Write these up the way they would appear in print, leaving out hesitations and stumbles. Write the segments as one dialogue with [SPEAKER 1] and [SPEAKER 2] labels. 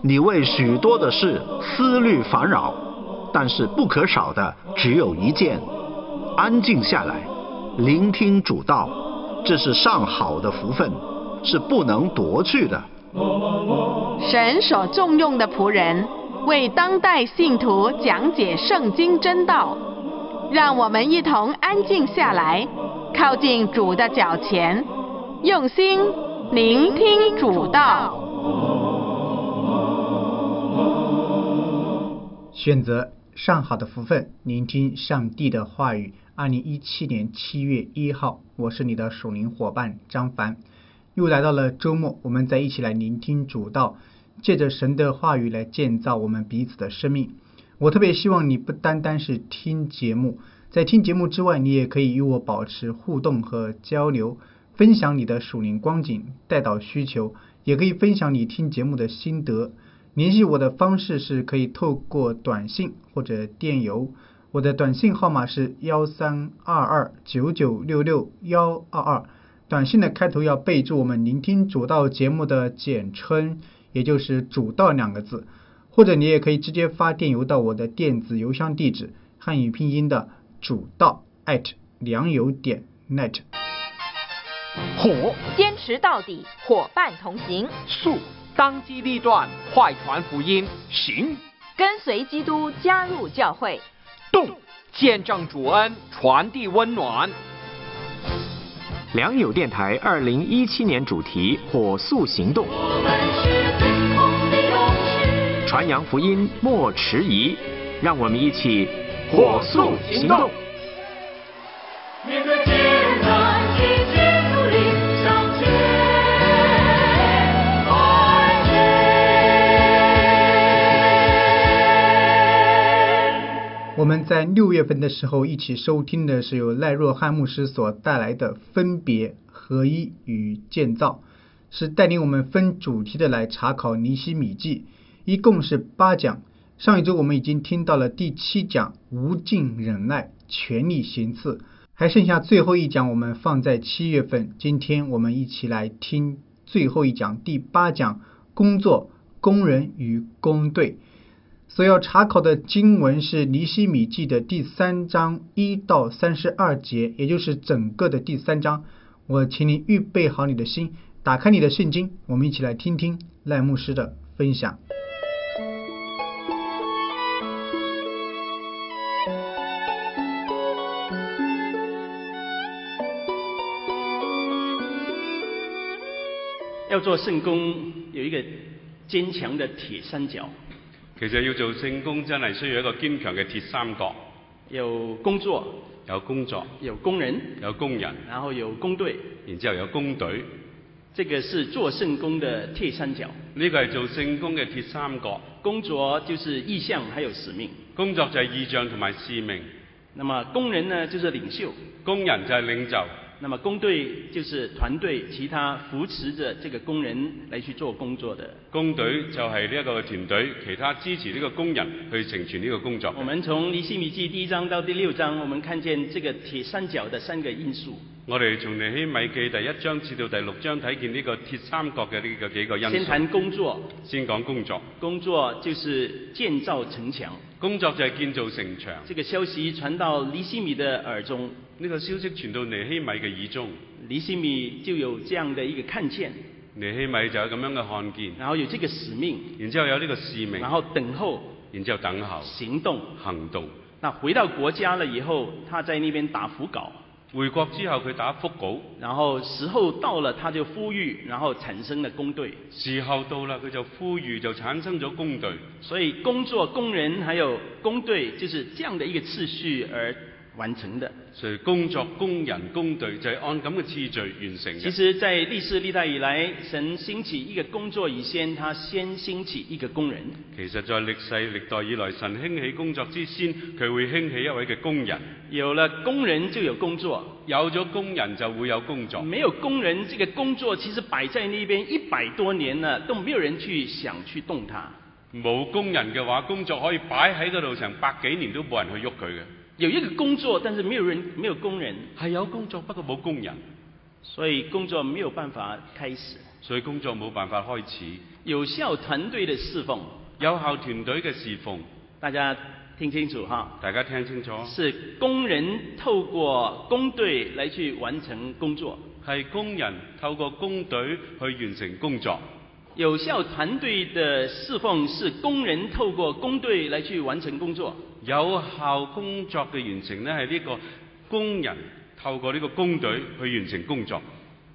[SPEAKER 1] 你为许多的事思虑烦扰，但是不可少的只有一件：安静下来，聆听主道，这是上好的福分，是不能夺去的。
[SPEAKER 2] 神所重用的仆人，为当代信徒讲解圣经真道，让我们一同安静下来，靠近主的脚前，用心聆听主道。
[SPEAKER 3] 选择上好的福分，聆听上帝的话语。2017年7月1号，我是你的属灵伙伴张凡。又来到了周末，我们再一起来聆听主道，借着神的话语来建造我们彼此的生命。我特别希望你不单单是听节目，在听节目之外，你也可以与我保持互动和交流，分享你的属灵光景、代祷需求，也可以分享你听节目的心得。联系我的方式是可以透过短信或者电邮，我的短信号码是132299662122，短信的开头要备注我们聆听主道节目的简称，也就是主道2个字，或者你也可以直接发电邮到我的电子邮箱地址，汉语拼音的主道@良友.net。
[SPEAKER 4] 火，坚持到底，伙伴同行；
[SPEAKER 5] 术，当机立断，快传福音；行，
[SPEAKER 4] 跟随基督，加入教会；
[SPEAKER 5] 动，见证主恩，传递温暖。
[SPEAKER 6] 良友电台2017年主题：火速行动，传扬福音莫迟疑，让我们一起火速行动。
[SPEAKER 7] 面对艰难，去努力向前迈进。
[SPEAKER 3] 我们在6月份的时候一起收听的是由赖若汉牧师所带来的分别、合一与建造，是带领我们分主题的来查考尼希米记，一共是8讲。上一周我们已经听到了第7讲无尽忍耐，全力行刺，还剩下最后一讲我们放在7月份。今天我们一起来听最后一讲第8讲工作、工人与工队。所要查考的经文是尼希米记的第3章1到32节，也就是整个的第3章。我请你预备好你的心，打开你的圣经，我们一起来听听赖牧师的分享。
[SPEAKER 8] 要做圣工，有一个堅強嘅鐵三角。
[SPEAKER 9] 其實要做聖工真係需要一個堅強嘅鐵三角。
[SPEAKER 8] 有工作，
[SPEAKER 9] 有工作，
[SPEAKER 8] 有工人，
[SPEAKER 9] 有工人，
[SPEAKER 8] 然後有工隊，
[SPEAKER 9] 然之後有工隊。
[SPEAKER 8] 這個是做聖工的鐵三角。
[SPEAKER 9] 呢個係做聖工嘅鐵三角。
[SPEAKER 8] 工作就是意向，還有使命。
[SPEAKER 9] 工作就係意向同埋使命。
[SPEAKER 8] 那麼工人呢，就是領袖。
[SPEAKER 9] 工人就係領袖。
[SPEAKER 8] 那麼工隊就是團隊，其他扶持着這個工人來去做工作的。
[SPEAKER 9] 工隊就係呢一個團隊，其他支持呢個工人去成全呢個工作。
[SPEAKER 8] 我們從尼希米記第1章到第6章，我們看見這個鐵三角的3個因素。
[SPEAKER 9] 我哋從尼希米記第1章至到第6章睇見呢個鐵三角嘅呢個幾個因素。
[SPEAKER 8] 先談工作。
[SPEAKER 9] 先講工作。
[SPEAKER 8] 工作就是建造城牆。
[SPEAKER 9] 工作就係建造城牆。
[SPEAKER 8] 這個消息傳到尼希米的耳中。
[SPEAKER 9] 呢個消息傳到尼希米嘅耳中。
[SPEAKER 8] 尼希米就有這樣的一個看見。
[SPEAKER 9] 尼希米就有咁樣嘅看見。
[SPEAKER 8] 然後有這個使命。
[SPEAKER 9] 然之後有呢個使命。
[SPEAKER 8] 然後等候。
[SPEAKER 9] 然之後等候。
[SPEAKER 8] 行動。
[SPEAKER 9] 行動。
[SPEAKER 8] 那回到國家了以後，他在那邊打腹稿。
[SPEAKER 9] 回國之後佢打腹稿，
[SPEAKER 8] 然後時候到了他就呼籲，然後產生了工隊。
[SPEAKER 9] 時候到了佢就呼籲，就產生咗工隊。
[SPEAKER 8] 所以工作、工人還有工隊就是這樣的一個次序而完成的。
[SPEAKER 9] 所以工作、工人、工隊就係按咁嘅次序完成嘅。
[SPEAKER 8] 其實在歷世歷代以來，神興起一個工作以先，他先興起一個工人。
[SPEAKER 9] 其實在歷世歷代以來，神興起工作之先，佢會興起一位嘅工人。
[SPEAKER 8] 有了工人就有工作，
[SPEAKER 9] 有咗工人就會有工作。
[SPEAKER 8] 沒有工人，這個工作其實擺在那邊100多年了，都沒有人去想去動它。
[SPEAKER 9] 冇工人嘅話，工作可以擺喺嗰度成100幾年都冇人去喐佢嘅。
[SPEAKER 8] 有一個工作，但是沒有工人。
[SPEAKER 9] 係有工作，不過冇工人，
[SPEAKER 8] 所以工作沒有辦法開始。
[SPEAKER 9] 所以工作冇辦法開始。
[SPEAKER 8] 有效團隊的侍奉，
[SPEAKER 9] 有效團隊嘅侍奉，
[SPEAKER 8] 大家聽清楚哈。
[SPEAKER 9] 大家聽清楚。
[SPEAKER 8] 是工人透過工隊來去完成工作。
[SPEAKER 9] 係工人透過工隊去完成工作。
[SPEAKER 8] 有效團隊的侍奉是工人透過工隊來去完成工作。
[SPEAKER 9] 有效工作嘅完成呢，係呢個工人透過呢個工隊去完成工作。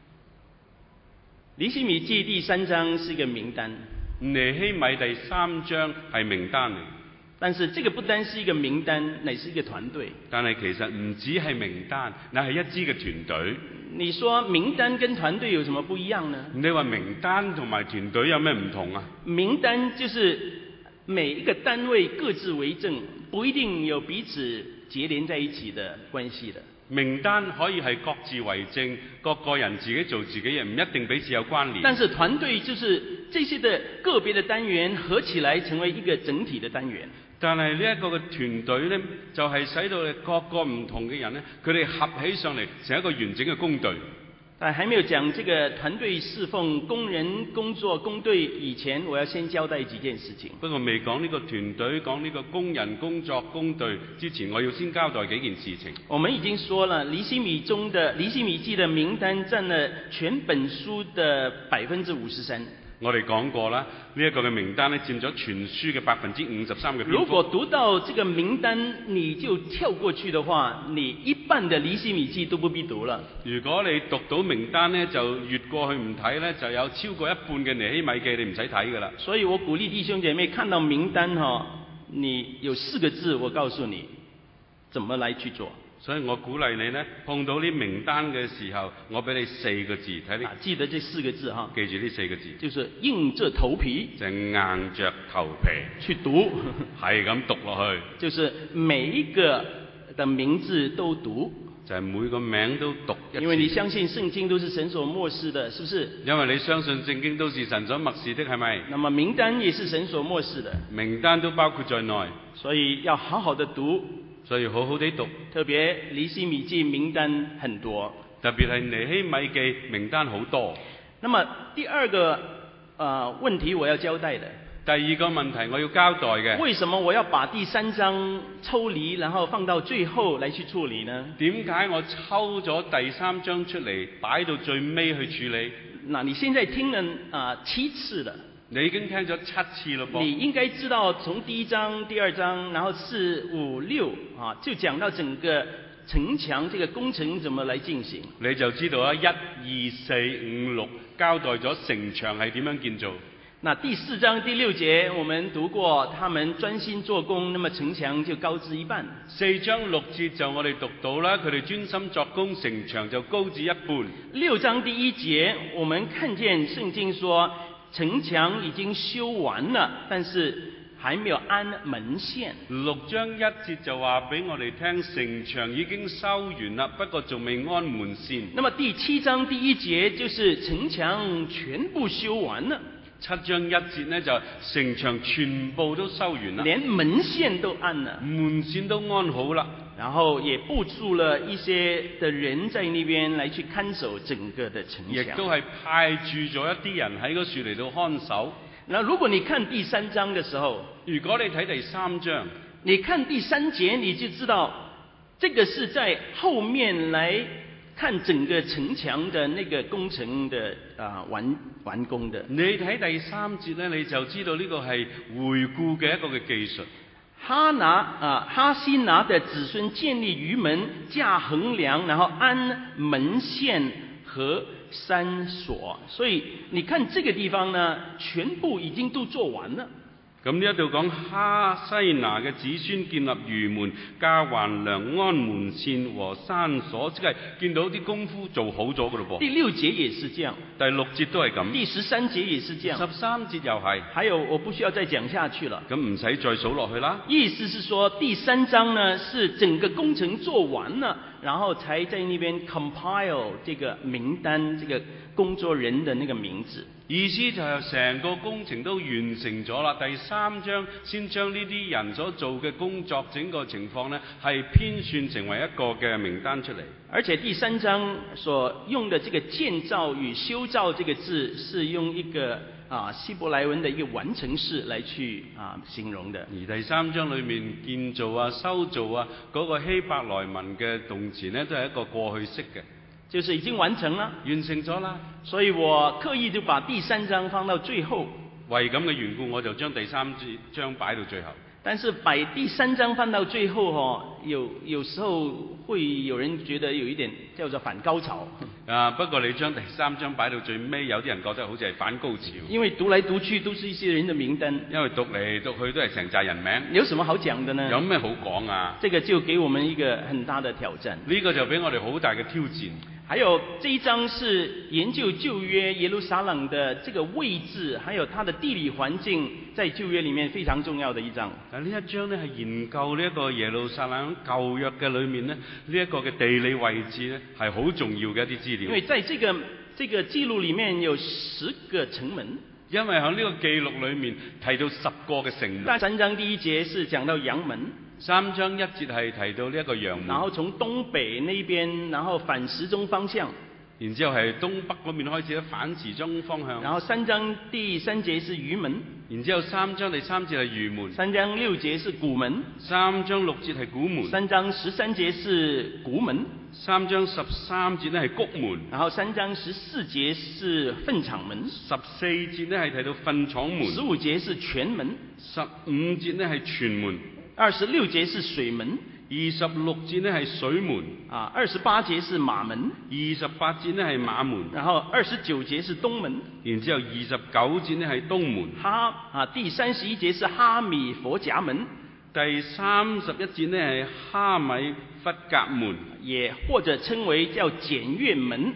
[SPEAKER 8] 尼希米記第3章是一個名單。
[SPEAKER 9] 尼希米第3章係名單嚟。
[SPEAKER 8] 但是這個不單是一個名單，乃是一個團隊。
[SPEAKER 9] 但係其實唔止係名單，乃係一支嘅團隊。
[SPEAKER 8] 你說名單跟團隊有什麼不一樣呢？
[SPEAKER 9] 你話名單同埋團隊有咩唔同啊？
[SPEAKER 8] 名單就是每一個單位各自為政，不一定有彼此結連在一起的關係的。
[SPEAKER 9] 名單可以係各自為政，各個人自己做自己嘢，唔一定彼此有關聯。
[SPEAKER 8] 但是團隊就是這些的個別的單元合起來成為一個整體的單元。
[SPEAKER 9] 但係呢一個嘅團隊呢，就係使到各個唔同嘅人呢，佢哋合起上嚟成一個完整嘅工隊。
[SPEAKER 8] 但還沒有講這個團隊侍奉、工人工作、工隊以前，我要先交代幾件事情。
[SPEAKER 9] 不過未講呢個團隊，講呢個工人工作工隊之前，我要先交代幾件事情。
[SPEAKER 8] 我們已經說了，尼希米記的名單佔了全本書的53%。
[SPEAKER 9] 我哋講過啦，呢一個嘅名單咧佔咗全書嘅53%嘅篇幅。
[SPEAKER 8] 如果讀到這個名單你就跳過去的話，你一半的尼希米記都不必讀了。
[SPEAKER 9] 如果你讀到名單呢，就越過去唔睇呢，就有超過一半嘅尼希米記你唔使睇㗎啦。
[SPEAKER 8] 所以我鼓勵弟兄姐妹看到名單你有4個字，我告訴你怎麼來去做。
[SPEAKER 9] 所以我鼓勵你呢，碰到呢名單嘅時候，我俾你4個字睇你。
[SPEAKER 8] 記得這4個字
[SPEAKER 9] 記住呢4個字。
[SPEAKER 8] 就是硬着頭皮。
[SPEAKER 9] 就硬着頭皮
[SPEAKER 8] 去讀。
[SPEAKER 9] 係咁讀落去。
[SPEAKER 8] 就是每一個的名字都讀。
[SPEAKER 9] 就係每個名都讀一次。
[SPEAKER 8] 因為你相信聖經都是神所默示的，是不是？
[SPEAKER 9] 因為你相信聖經都是神所默示的，係咪？
[SPEAKER 8] 那麼名單也是神所默示的。
[SPEAKER 9] 名單都包括在內。
[SPEAKER 8] 所以要好好的讀。
[SPEAKER 9] 所以好好地讀。
[SPEAKER 8] 特別尼希米記名單很多。
[SPEAKER 9] 特別係尼希米記名單好多。
[SPEAKER 8] 那麼第二個問題我要交代的。
[SPEAKER 9] 第二個問題我要交代嘅。
[SPEAKER 8] 為什麼我要把第3章抽離，然後放到最後來去處理呢？
[SPEAKER 9] 點解我抽咗第3章出嚟，擺到最尾去處理？
[SPEAKER 8] 那你現在聽了7次了。
[SPEAKER 9] 你已經聽咗7次了噃。
[SPEAKER 8] 你應該知道從第1章、第2章，然後4、5、6就講到整個城牆這個工程怎麼來進行。
[SPEAKER 9] 你就知道1、2、4、5、6交代咗城牆係點樣建造。
[SPEAKER 8] 那第4章第6節我們讀過，他們專心做工，那麼城牆就高至一半。
[SPEAKER 9] 4章6節就我哋讀到啦，佢哋專心作工，城牆就高至一半。
[SPEAKER 8] 6章第1節我們看見聖經說，城牆已經修完了，但是還沒有安門線。
[SPEAKER 9] 6章1節就話俾我哋聽，城牆已經修完啦，不過仲未安門線。
[SPEAKER 8] 那麼第7章第1節就是城牆全部修完了。
[SPEAKER 9] 7章1節呢，就城牆全部都修完啦，
[SPEAKER 8] 連門線都安了，
[SPEAKER 9] 門線都安好啦，
[SPEAKER 8] 然後也布駐了一些的人在那邊來去看守整個的城牆，
[SPEAKER 9] 亦都係派駐咗一啲人喺嗰處嚟到看守。
[SPEAKER 8] 那如果你看第3章的時候，
[SPEAKER 9] 如果你睇第3章，
[SPEAKER 8] 你看第3節你就知道，這個是在後面來看整個城牆的那個工程的完工的。
[SPEAKER 9] 你睇第3節呢，你就知道呢個係回顧嘅一個嘅技術。
[SPEAKER 8] 哈西拿的子孫建立魚門，架橫梁，然後安門線和山鎖。所以你看這個地方呢，全部已經都做完了。
[SPEAKER 9] 咁呢一度講哈西拿嘅子孫建立魚門、架橫梁、安門線和山鎖，即係見到啲功夫做好咗㗎咯噃。
[SPEAKER 8] 第6節也是這樣，
[SPEAKER 9] 第6節都係咁。
[SPEAKER 8] 第13節也是這樣
[SPEAKER 9] ，13節又係。
[SPEAKER 8] 還有我不需要再講下去了。
[SPEAKER 9] 咁唔使再數落去啦。
[SPEAKER 8] 意思是說第3章呢是整個工程做完了，然後才在那邊 compile 這個名單，這個工作人的那个名字。
[SPEAKER 9] 意思就係成個工程都完成咗啦，第3章先將呢啲人所做嘅工作整個情況呢，係編算成為一個嘅名單出嚟。
[SPEAKER 8] 而且第3章所用的這個建造與修造這個字，是用一個希伯來文的一個完成式來去形容的。
[SPEAKER 9] 而第3章裏面建造啊、修造啊嗰個希伯來文嘅動詞呢，都係一個過去式嘅。
[SPEAKER 8] 就是已經完成了，
[SPEAKER 9] 完成咗啦。
[SPEAKER 8] 所以我刻意就把第3章放到最後。
[SPEAKER 9] 為咁嘅緣故，我就將第3章擺到最後。
[SPEAKER 8] 但是把第3章放到最後有時候會有人覺得有一點叫做反高潮。
[SPEAKER 9] 不過你將第3章擺到最尾，有啲人覺得好似係反高潮。
[SPEAKER 8] 因為讀來讀去都是一些人的名單。
[SPEAKER 9] 因為讀嚟讀去都係成紮人名。
[SPEAKER 8] 有什麼好講的呢？
[SPEAKER 9] 有咩好講啊？
[SPEAKER 8] 這個就給我們一個很大的挑戰。
[SPEAKER 9] 呢個就俾我哋好大嘅挑戰。
[SPEAKER 8] 還有這一章是研究舊約耶路撒冷的這個位置，還有它的地理環境，在舊約裡面非常重要的一章。
[SPEAKER 9] 呢一章呢係研究呢一個耶路撒冷舊約嘅裡面呢，呢一個嘅地理位置呢係好重要嘅一啲資料。
[SPEAKER 8] 因為在這個記錄裡面有10個城門。
[SPEAKER 9] 因為喺呢個記錄裡面提到10個嘅城門。
[SPEAKER 8] 3章第1節是講到陽門。
[SPEAKER 9] 3章1節係提到呢一個陽門，
[SPEAKER 8] 然後從東北那邊，然後反時鐘方向，
[SPEAKER 9] 然之後係東北嗰邊開始咧反時鐘方向。
[SPEAKER 8] 然後3章第3節是魚門，
[SPEAKER 9] 然之後3章第3節係魚門。
[SPEAKER 8] 3章6節是古門
[SPEAKER 9] ，3章6節係古門。
[SPEAKER 8] 3章13節是古門
[SPEAKER 9] ，3章13節咧係谷門。
[SPEAKER 8] 然後3章14節是糞場門
[SPEAKER 9] ，14節咧係提到糞廠門。
[SPEAKER 8] 15節是泉門
[SPEAKER 9] ，15節咧係泉門。
[SPEAKER 8] 26節是水門
[SPEAKER 9] ，26節呢係水門
[SPEAKER 8] ，28節是馬門
[SPEAKER 9] ，28節呢係馬門，
[SPEAKER 8] 然後29節是東門，
[SPEAKER 9] 然之後29節呢係東門，
[SPEAKER 8] 第31節是哈米佛甲門，
[SPEAKER 9] 第31節呢係哈米弗甲門，
[SPEAKER 8] 也或者稱為叫檢閱門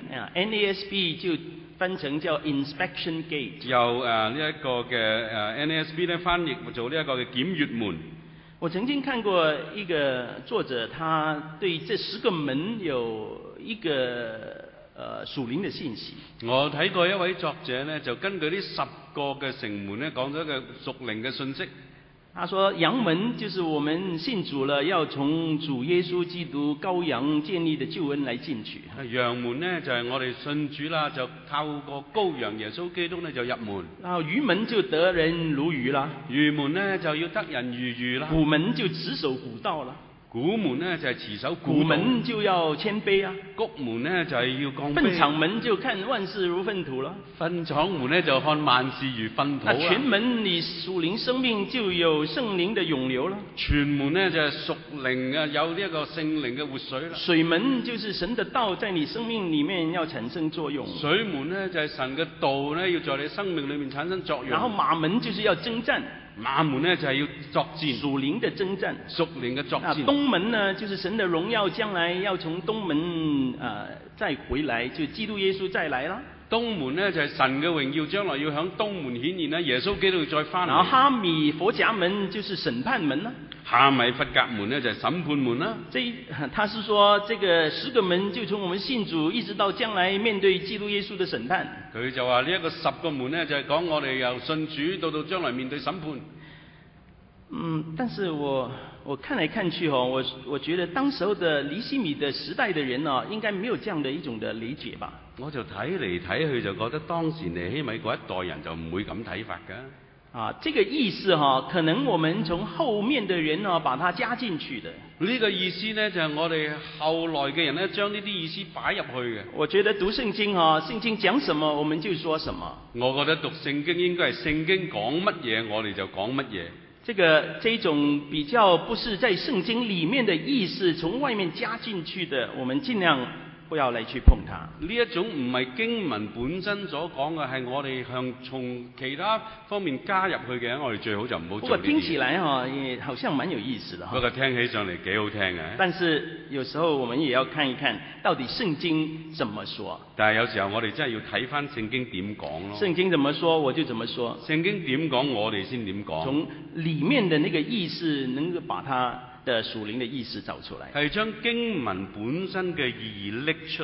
[SPEAKER 8] ，NASB 就翻成叫 inspection gate，
[SPEAKER 9] 由呢一個嘅NASB 呢翻譯做呢一個嘅檢閱門。
[SPEAKER 8] 我曾經看過一個作者，他對這10個門有一個屬靈的信息。
[SPEAKER 9] 我睇過一位作者呢，就根據呢10個嘅城門呢，講咗一個屬靈嘅信息。
[SPEAKER 8] 他說陽門就是我們信主了，要從主耶穌基督羔羊建立的救恩來進去。
[SPEAKER 9] 陽門呢就係我哋信主啦，就透過羔羊耶穌基督呢就入門。
[SPEAKER 8] 然後魚門就得人如魚啦，
[SPEAKER 9] 魚門呢就要得人如魚啦。
[SPEAKER 8] 古門就持守古道啦。
[SPEAKER 9] 古門呢就係持守古道，
[SPEAKER 8] 古門就要謙卑啊，
[SPEAKER 9] 谷門呢就係要降卑。
[SPEAKER 8] 糞場門就看萬事如糞土啦，
[SPEAKER 9] 糞場門呢就看萬事如糞土啦。
[SPEAKER 8] 泉門你屬靈生命就有聖靈的湧流啦，
[SPEAKER 9] 泉門呢就係屬靈啊，有呢一個聖靈嘅活水啦。
[SPEAKER 8] 水門就是神的道在你生命裡面要產生作用，
[SPEAKER 9] 水門呢就係神嘅道呢要在你生命裡面產生作用。
[SPEAKER 8] 然後馬門就是要征戰。
[SPEAKER 9] 馬門呢就係要作戰，
[SPEAKER 8] 屬靈的征戰，
[SPEAKER 9] 屬靈嘅作戰。
[SPEAKER 8] 東門呢，就是神的榮耀將來要從東門再回來，就基督耶穌再來啦。
[SPEAKER 9] 東門呢就係神嘅榮耀將來要響東門顯現啦，耶穌基督再翻嚟。
[SPEAKER 8] 然後哈米佛甲門就是審判門啦。
[SPEAKER 9] 哈米佛甲門呢就係審判門啦。
[SPEAKER 8] 他是說這個10個門就從我們信主一直到將來面對基督耶穌的審判。
[SPEAKER 9] 佢就話呢一個10個門呢就係講我哋由信主到將來面對審判。
[SPEAKER 8] 但是我看來看去我覺得當時候的尼希米的時代的人應該沒有這樣的一種的理解吧。
[SPEAKER 9] 我就睇嚟睇去就覺得當時尼希米嗰一代人就唔會咁睇法㗎。
[SPEAKER 8] 這個意思可能我們從後面的人把它加進去的。
[SPEAKER 9] 呢個意思呢，就係我哋後來嘅人呢將呢啲意思擺入去嘅。
[SPEAKER 8] 我覺得讀聖經聖經講什麼我們就說什麼。
[SPEAKER 9] 我覺得讀聖經應該係聖經講乜嘢我哋就講乜嘢。
[SPEAKER 8] 這種比較不是在聖經裡面的意思，從外面加進去的，我們盡量不要來去碰它。
[SPEAKER 9] 呢一種唔係經文本身所講嘅，係我哋從其他方面加入去嘅，我哋最好就唔好做呢啲嘢。不過
[SPEAKER 8] 聽起來也好像蠻有意思的。
[SPEAKER 9] 不過聽起上嚟幾好聽嘅。
[SPEAKER 8] 但是有時候我們也要看一看，到底聖經怎麼說。
[SPEAKER 9] 但係有時候我哋真係要睇返聖經點講咯。
[SPEAKER 8] 聖經怎麼說我就怎麼說。
[SPEAKER 9] 聖經點講我哋先點講。
[SPEAKER 8] 從裡面的那個意思，能夠把它的屬靈的意思找出來。
[SPEAKER 9] 係將經文本身嘅意義拎出嚟。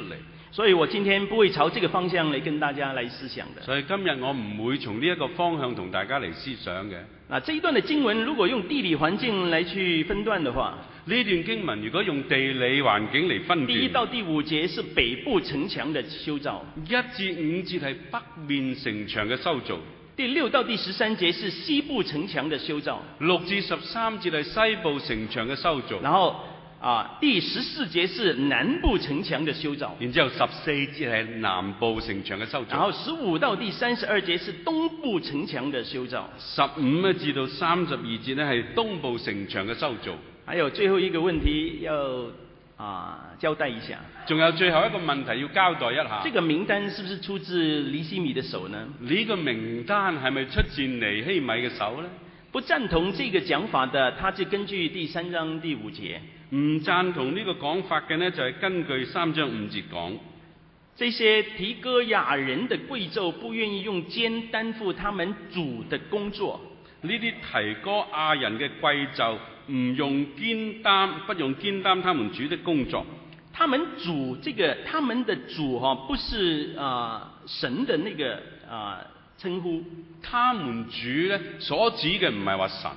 [SPEAKER 8] 所以我今天不会朝这个方向来跟大家来思想的。
[SPEAKER 9] 所以今日我唔會從呢一個方向同大家嚟思想嘅。
[SPEAKER 8] 這一段的經文如果用地理環境來去分段的話，
[SPEAKER 9] 呢段經文如果用地理環境嚟分段，
[SPEAKER 8] 第1到第5節是北部城牆的修造
[SPEAKER 9] ，1至5節係北面城牆嘅修造，
[SPEAKER 8] 第6到第13節是西部城牆的修造
[SPEAKER 9] ，6至13節係西部城牆嘅修造，
[SPEAKER 8] 然後第14節是南部城牆的修造，
[SPEAKER 9] 然之後14節係南部城牆嘅修造，
[SPEAKER 8] 然後15到第32節是東部城牆的修造
[SPEAKER 9] ，15至到32節呢係東部城牆嘅修造。
[SPEAKER 8] 還有最後一個問題要交代一下。
[SPEAKER 9] 仲有最後一個問題要交代一下。
[SPEAKER 8] 這個名單是不是出自尼希米的手呢？
[SPEAKER 9] 呢個名單係咪出自尼希米嘅手呢？
[SPEAKER 8] 不贊同這個講法的，他就根據第3章第5節。
[SPEAKER 9] 唔贊同呢個講法嘅呢，就係根據3章5節講。
[SPEAKER 8] 這些提哥亞人的貴胄不願意用肩擔負他們主的工作。
[SPEAKER 9] 呢啲提哥亞人嘅貴胄唔用肩擔，不用肩擔他們主的工作。
[SPEAKER 8] 他們主他們的主不是神的那個稱呼。
[SPEAKER 9] 他們主呢所指嘅唔係話神。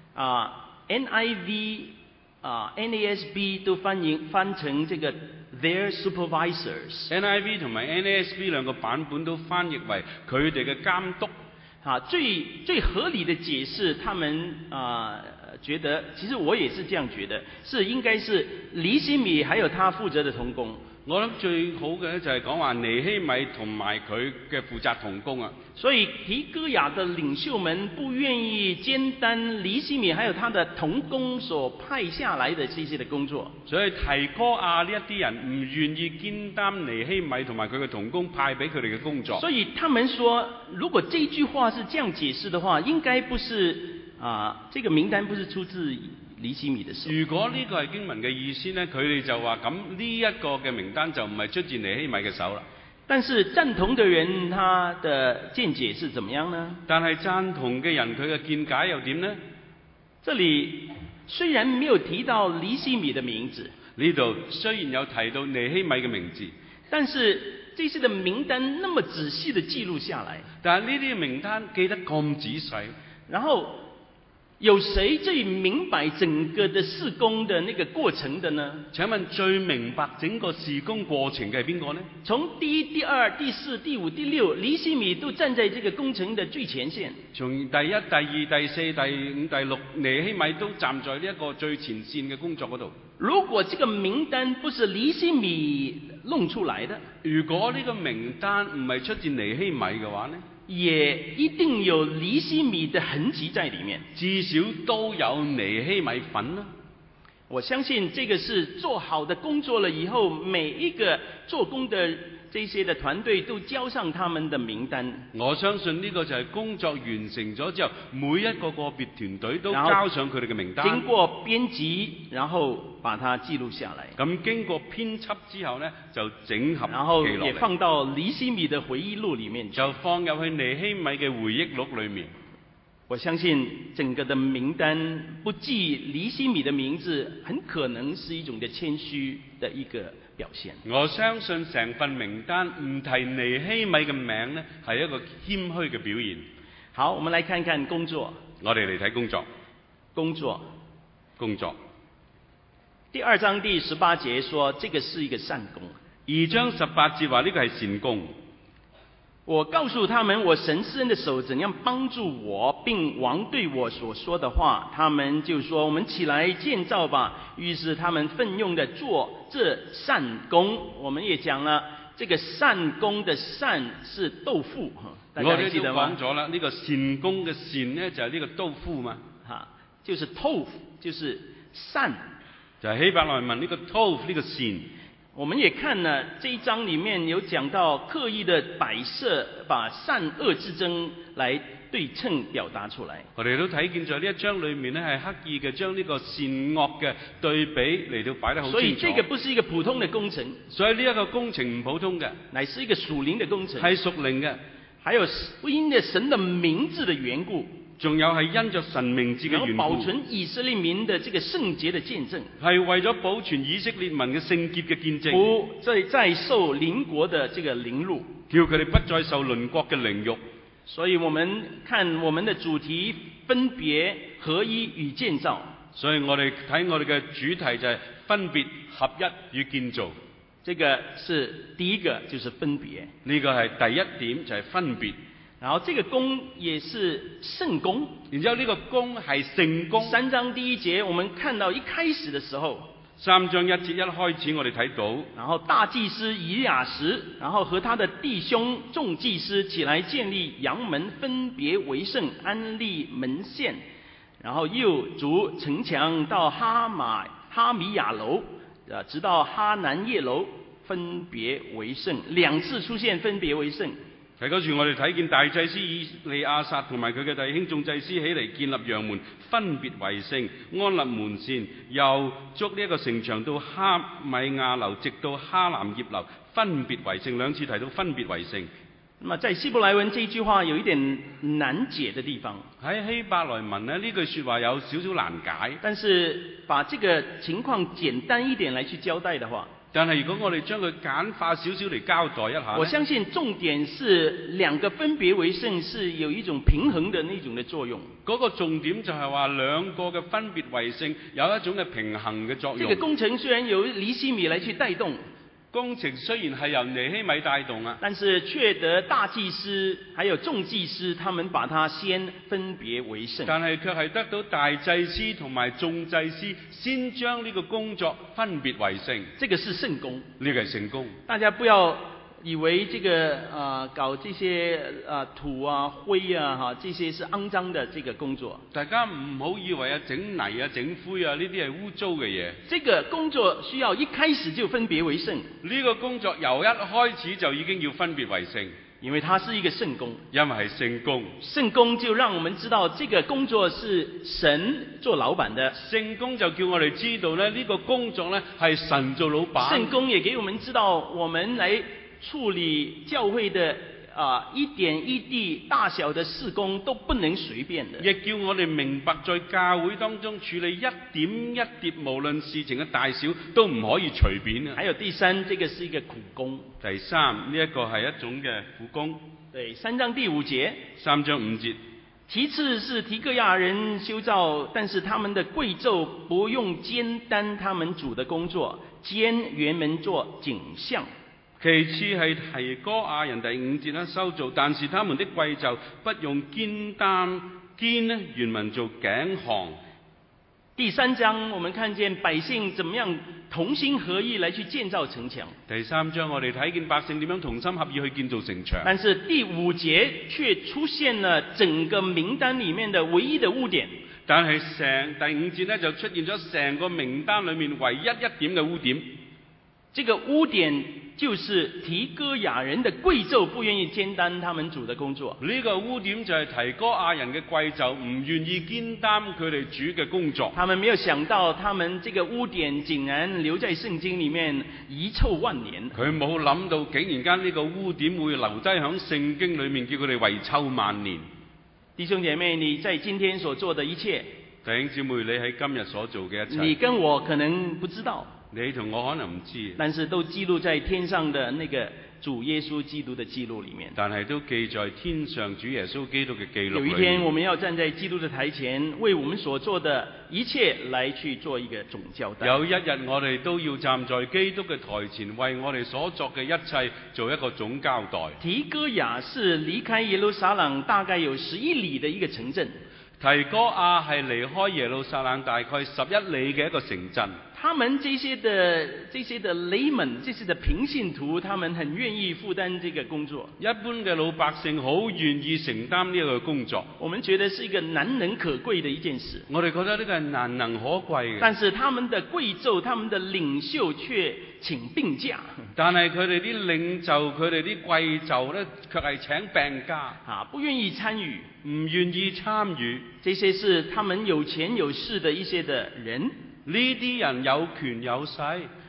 [SPEAKER 8] NIV NASB 都翻成這個 their supervisors。NIV
[SPEAKER 9] 同埋 NASB 兩個版本都翻譯為佢哋嘅監督。
[SPEAKER 8] 最合理的解釋，他們覺得，其實我也是這樣覺得，是應該是尼希米還有他負責的同工。
[SPEAKER 9] 我諗最好嘅就係講話尼希米同埋佢嘅負責同工啊。
[SPEAKER 8] 所以提哥亞的領袖們不願意肩擔尼希米還有他的同工所派下來的這些的工作。
[SPEAKER 9] 所以提哥亞呢一啲人唔願意肩擔尼希米同埋佢嘅同工派俾佢哋嘅工作。
[SPEAKER 8] 所以他們說，如果這句話是這樣解釋的話，應該不是這個名單不是出自尼希米的手。
[SPEAKER 9] 如果呢個係經文嘅意思呢，佢哋就話咁呢一個嘅名單就唔係出自尼希米嘅手啦。
[SPEAKER 8] 但是贊同的人他的見解是怎麼樣呢？
[SPEAKER 9] 但係贊同嘅人佢嘅見解又點呢？
[SPEAKER 8] 這裏雖然沒有提到尼希米的名字，
[SPEAKER 9] 呢度雖然有提到尼希米嘅名字，
[SPEAKER 8] 但是這些的名單那麼仔細的記錄下來，
[SPEAKER 9] 但係呢啲名單記得咁仔細，
[SPEAKER 8] 然後有誰最明白整個的事工的那個過程的呢？
[SPEAKER 9] 請問最明白整個事工過程嘅係邊個呢？
[SPEAKER 8] 從第1、第2、第4、第5、第6，尼希米都站在這個工程的最前線。
[SPEAKER 9] 從第1、第2、第4、第5、第6，尼希米都站在呢一個最前線嘅工作嗰度。
[SPEAKER 8] 如果這個名單不是尼希米弄出來的，
[SPEAKER 9] 如果呢個名單唔係出自尼希米嘅話呢，
[SPEAKER 8] 也一定有尼希米的痕跡在裡面，
[SPEAKER 9] 至少都有尼希米份啦。
[SPEAKER 8] 我相信這個是做好的工作了以後，每一個做工的這些的團隊都交上他們的名單。
[SPEAKER 9] 我相信呢個就係工作完成咗之後，每一個個別團隊都交上佢哋嘅名單。
[SPEAKER 8] 經過編輯，然後把它記錄下來。
[SPEAKER 9] 咁經過編輯之後呢，就整合記落嚟，
[SPEAKER 8] 然後也放到尼希米的回憶錄裡面，
[SPEAKER 9] 就放入去尼希米嘅回憶錄裡面。
[SPEAKER 8] 我相信整個的名單不記尼希米的名字，很可能是一種的謙虛的一個表現。
[SPEAKER 9] 我相信成份名單唔提尼希米嘅名呢，係一個謙虛嘅表現。
[SPEAKER 8] 好，我們來看看工作。
[SPEAKER 9] 我哋嚟睇工作。
[SPEAKER 8] 工作。第2章第18節說，這個是一個善工。
[SPEAKER 9] 2章18節話呢個係善工。
[SPEAKER 8] 我告訴他們，我神施恩的手怎樣幫助我，並王對我所說的話，他們就說：我們起來建造吧。於是他們奮勇地做這善工。我們也講了，這個善工的善是豆腐，大家還記得嗎？
[SPEAKER 9] 我哋都講咗啦，呢個善工嘅善呢，就係呢個豆腐嘛，
[SPEAKER 8] 就是豆腐，就是善，
[SPEAKER 9] 就係希伯來文呢個豆腐呢個善。
[SPEAKER 8] 我們也看了這一章裡面有講到刻意的擺設，把善惡之爭來對稱表達出來。
[SPEAKER 9] 我哋都睇見在呢一章裡面呢，係刻意嘅將呢個善惡嘅對比嚟到擺得好清楚。
[SPEAKER 8] 所以這個不是一個普通的工程。
[SPEAKER 9] 所以呢一個工程唔普通嘅，
[SPEAKER 8] 乃是一個屬靈的工程。
[SPEAKER 9] 係屬靈嘅，
[SPEAKER 8] 還有因着神的名字的緣故。
[SPEAKER 9] 仲有係因着神名字嘅
[SPEAKER 8] 然後
[SPEAKER 9] 緣故，
[SPEAKER 8] 保存以色列民的這個聖潔的見證，
[SPEAKER 9] 係為咗保存以色列民嘅聖潔嘅見證，
[SPEAKER 8] 不再受鄰國的這個凌辱，
[SPEAKER 9] 叫佢哋不再受鄰國嘅凌辱。
[SPEAKER 8] 所以我們看我們的主題分別合一與建造。
[SPEAKER 9] 所以我哋睇我哋嘅主題就係分別合一與建造。
[SPEAKER 8] 這個是第一個，就是分別。
[SPEAKER 9] 呢個係第一點，就係分別。
[SPEAKER 8] 然後這個工也是聖工，
[SPEAKER 9] 然之後呢個工係聖工。
[SPEAKER 8] 3章第1節，我們看到一開始的時候
[SPEAKER 9] ，3章1節一開始我哋睇到，
[SPEAKER 8] 然後大祭司以利亞實，然後和他的弟兄眾祭司起來建立羊門，分別為聖，安立門線，然後又築城牆到哈米亞樓，直到哈南葉樓，分別為聖，2次出現分別為聖。
[SPEAKER 9] 喺嗰處我哋睇見大祭司以利亞撒同埋佢嘅弟兄眾祭司起嚟建立羊門，分別為聖，安立門線，又築呢一個城牆到哈米亞樓，直到哈南葉樓，分別為聖，2次提到分別為聖。
[SPEAKER 8] 那麼在希伯來文這句話有一點難解的地方。
[SPEAKER 9] 喺希伯來文呢，呢句說話有少少難解。
[SPEAKER 8] 但是把這個情況簡單一點來去交代的話，
[SPEAKER 9] 但係如果我哋將佢簡化少少嚟交代一下，
[SPEAKER 8] 我相信重點是2個分別為聖是有一種平衡的那種的作用。
[SPEAKER 9] 嗰個重點就係話2個嘅分別為聖有一種嘅平衡嘅作用。
[SPEAKER 8] 這個工程雖然由尼希米來去帶動，
[SPEAKER 9] 工程雖然係由尼希米帶動啊，
[SPEAKER 8] 但是卻得大祭司還有眾祭司他們把它先分別為聖。
[SPEAKER 9] 但係卻係得到大祭司同埋眾祭司先將呢個工作分別為聖。
[SPEAKER 8] 這個是聖工，
[SPEAKER 9] 呢個係聖工。
[SPEAKER 8] 大家不要以為這個搞這些土啊灰啊這些是骯髒的這個工作。
[SPEAKER 9] 大家唔好以為整泥啊整灰啊呢啲係污糟嘅嘢。
[SPEAKER 8] 這個工作需要一開始就分別為聖。
[SPEAKER 9] 呢個工作由一開始就已經要分別為聖，
[SPEAKER 8] 因為它是一個聖工。
[SPEAKER 9] 因為係聖工。
[SPEAKER 8] 聖工就讓我們知道這個工作是神做老闆的。
[SPEAKER 9] 聖工就叫我哋知道咧，呢個工作咧係神做老闆。
[SPEAKER 8] 聖工也給我們知道，我們來處理教會的一點一滴大小的事工都不能隨便的。
[SPEAKER 9] 亦叫我哋明白，在教會當中處理一點一滴，無論事情嘅大小，都唔可以隨便嘅。
[SPEAKER 8] 還有第3，這個是一個苦工。
[SPEAKER 9] 第3，呢一個係一種嘅苦工。
[SPEAKER 8] 對，3章第5節。
[SPEAKER 9] 3章5節。
[SPEAKER 8] 其次是提哥亞人修造，但是他們的貴胄不用肩擔他們主的工作，肩原門做頸項。
[SPEAKER 9] 其次係提哥亞人第5節啦，修造，但是他們的貴胄不用肩擔，肩呢原文做頸項。
[SPEAKER 8] 第3章我們看見百姓怎麼樣同心合意來去建造城牆。
[SPEAKER 9] 第3章我哋睇見百姓點樣同心合意去建造城牆。
[SPEAKER 8] 但是第5節卻出現了整個名單裡面的唯一的污點。
[SPEAKER 9] 但係第5節呢，就出現咗成個名單裡面唯一一點嘅污點。
[SPEAKER 8] 這個污點就是提哥亞人的貴胄不願意肩擔他們主的工作。
[SPEAKER 9] 呢個污點就係提哥亞人嘅貴胄唔願意肩擔佢哋主嘅工作。
[SPEAKER 8] 他們沒有想到，他們這個污點竟然留在聖經裡面遺臭萬年。
[SPEAKER 9] 佢冇諗到，竟然間呢個污點會留低響聖經裡面，叫佢哋遺臭萬年。
[SPEAKER 8] 弟兄姐妹，你在今天所做的一切，
[SPEAKER 9] 弟兄姊妹，你喺今日所做嘅一切，
[SPEAKER 8] 你跟我可能不知道。
[SPEAKER 9] 你同我可能唔知，
[SPEAKER 8] 但是都記錄在天上的那個主耶穌基督的記錄裡面。
[SPEAKER 9] 但係都記在天上主耶穌基督嘅記錄裡面。
[SPEAKER 8] 有一天我們要站在基督的台前，為我們所做的一切來去做一個總交代。
[SPEAKER 9] 有一日我哋都要站在基督嘅台前，為我哋所作嘅一切做一個總交代。
[SPEAKER 8] 提哥亞是離開耶路撒冷大概有11里的一個城鎮。
[SPEAKER 9] 提哥亞係離開耶路撒冷大概11里嘅一個城鎮。
[SPEAKER 8] 他們這些的 layman， 這些的平信徒，他們很願意負擔這個工作。
[SPEAKER 9] 一般嘅老百姓好願意承擔呢個工作。
[SPEAKER 8] 我們覺得是一個難能可貴的一件事。
[SPEAKER 9] 我哋覺得呢個係難能可貴嘅。
[SPEAKER 8] 但是他們的貴胄，他們的領袖卻請病假。
[SPEAKER 9] 但係佢哋啲領袖，佢哋啲貴胄咧，卻係請病假，
[SPEAKER 8] 不願意參與，
[SPEAKER 9] 唔願意參與。
[SPEAKER 8] 這些是他們有錢有勢的一些的人。
[SPEAKER 9] 呢啲人有權有勢，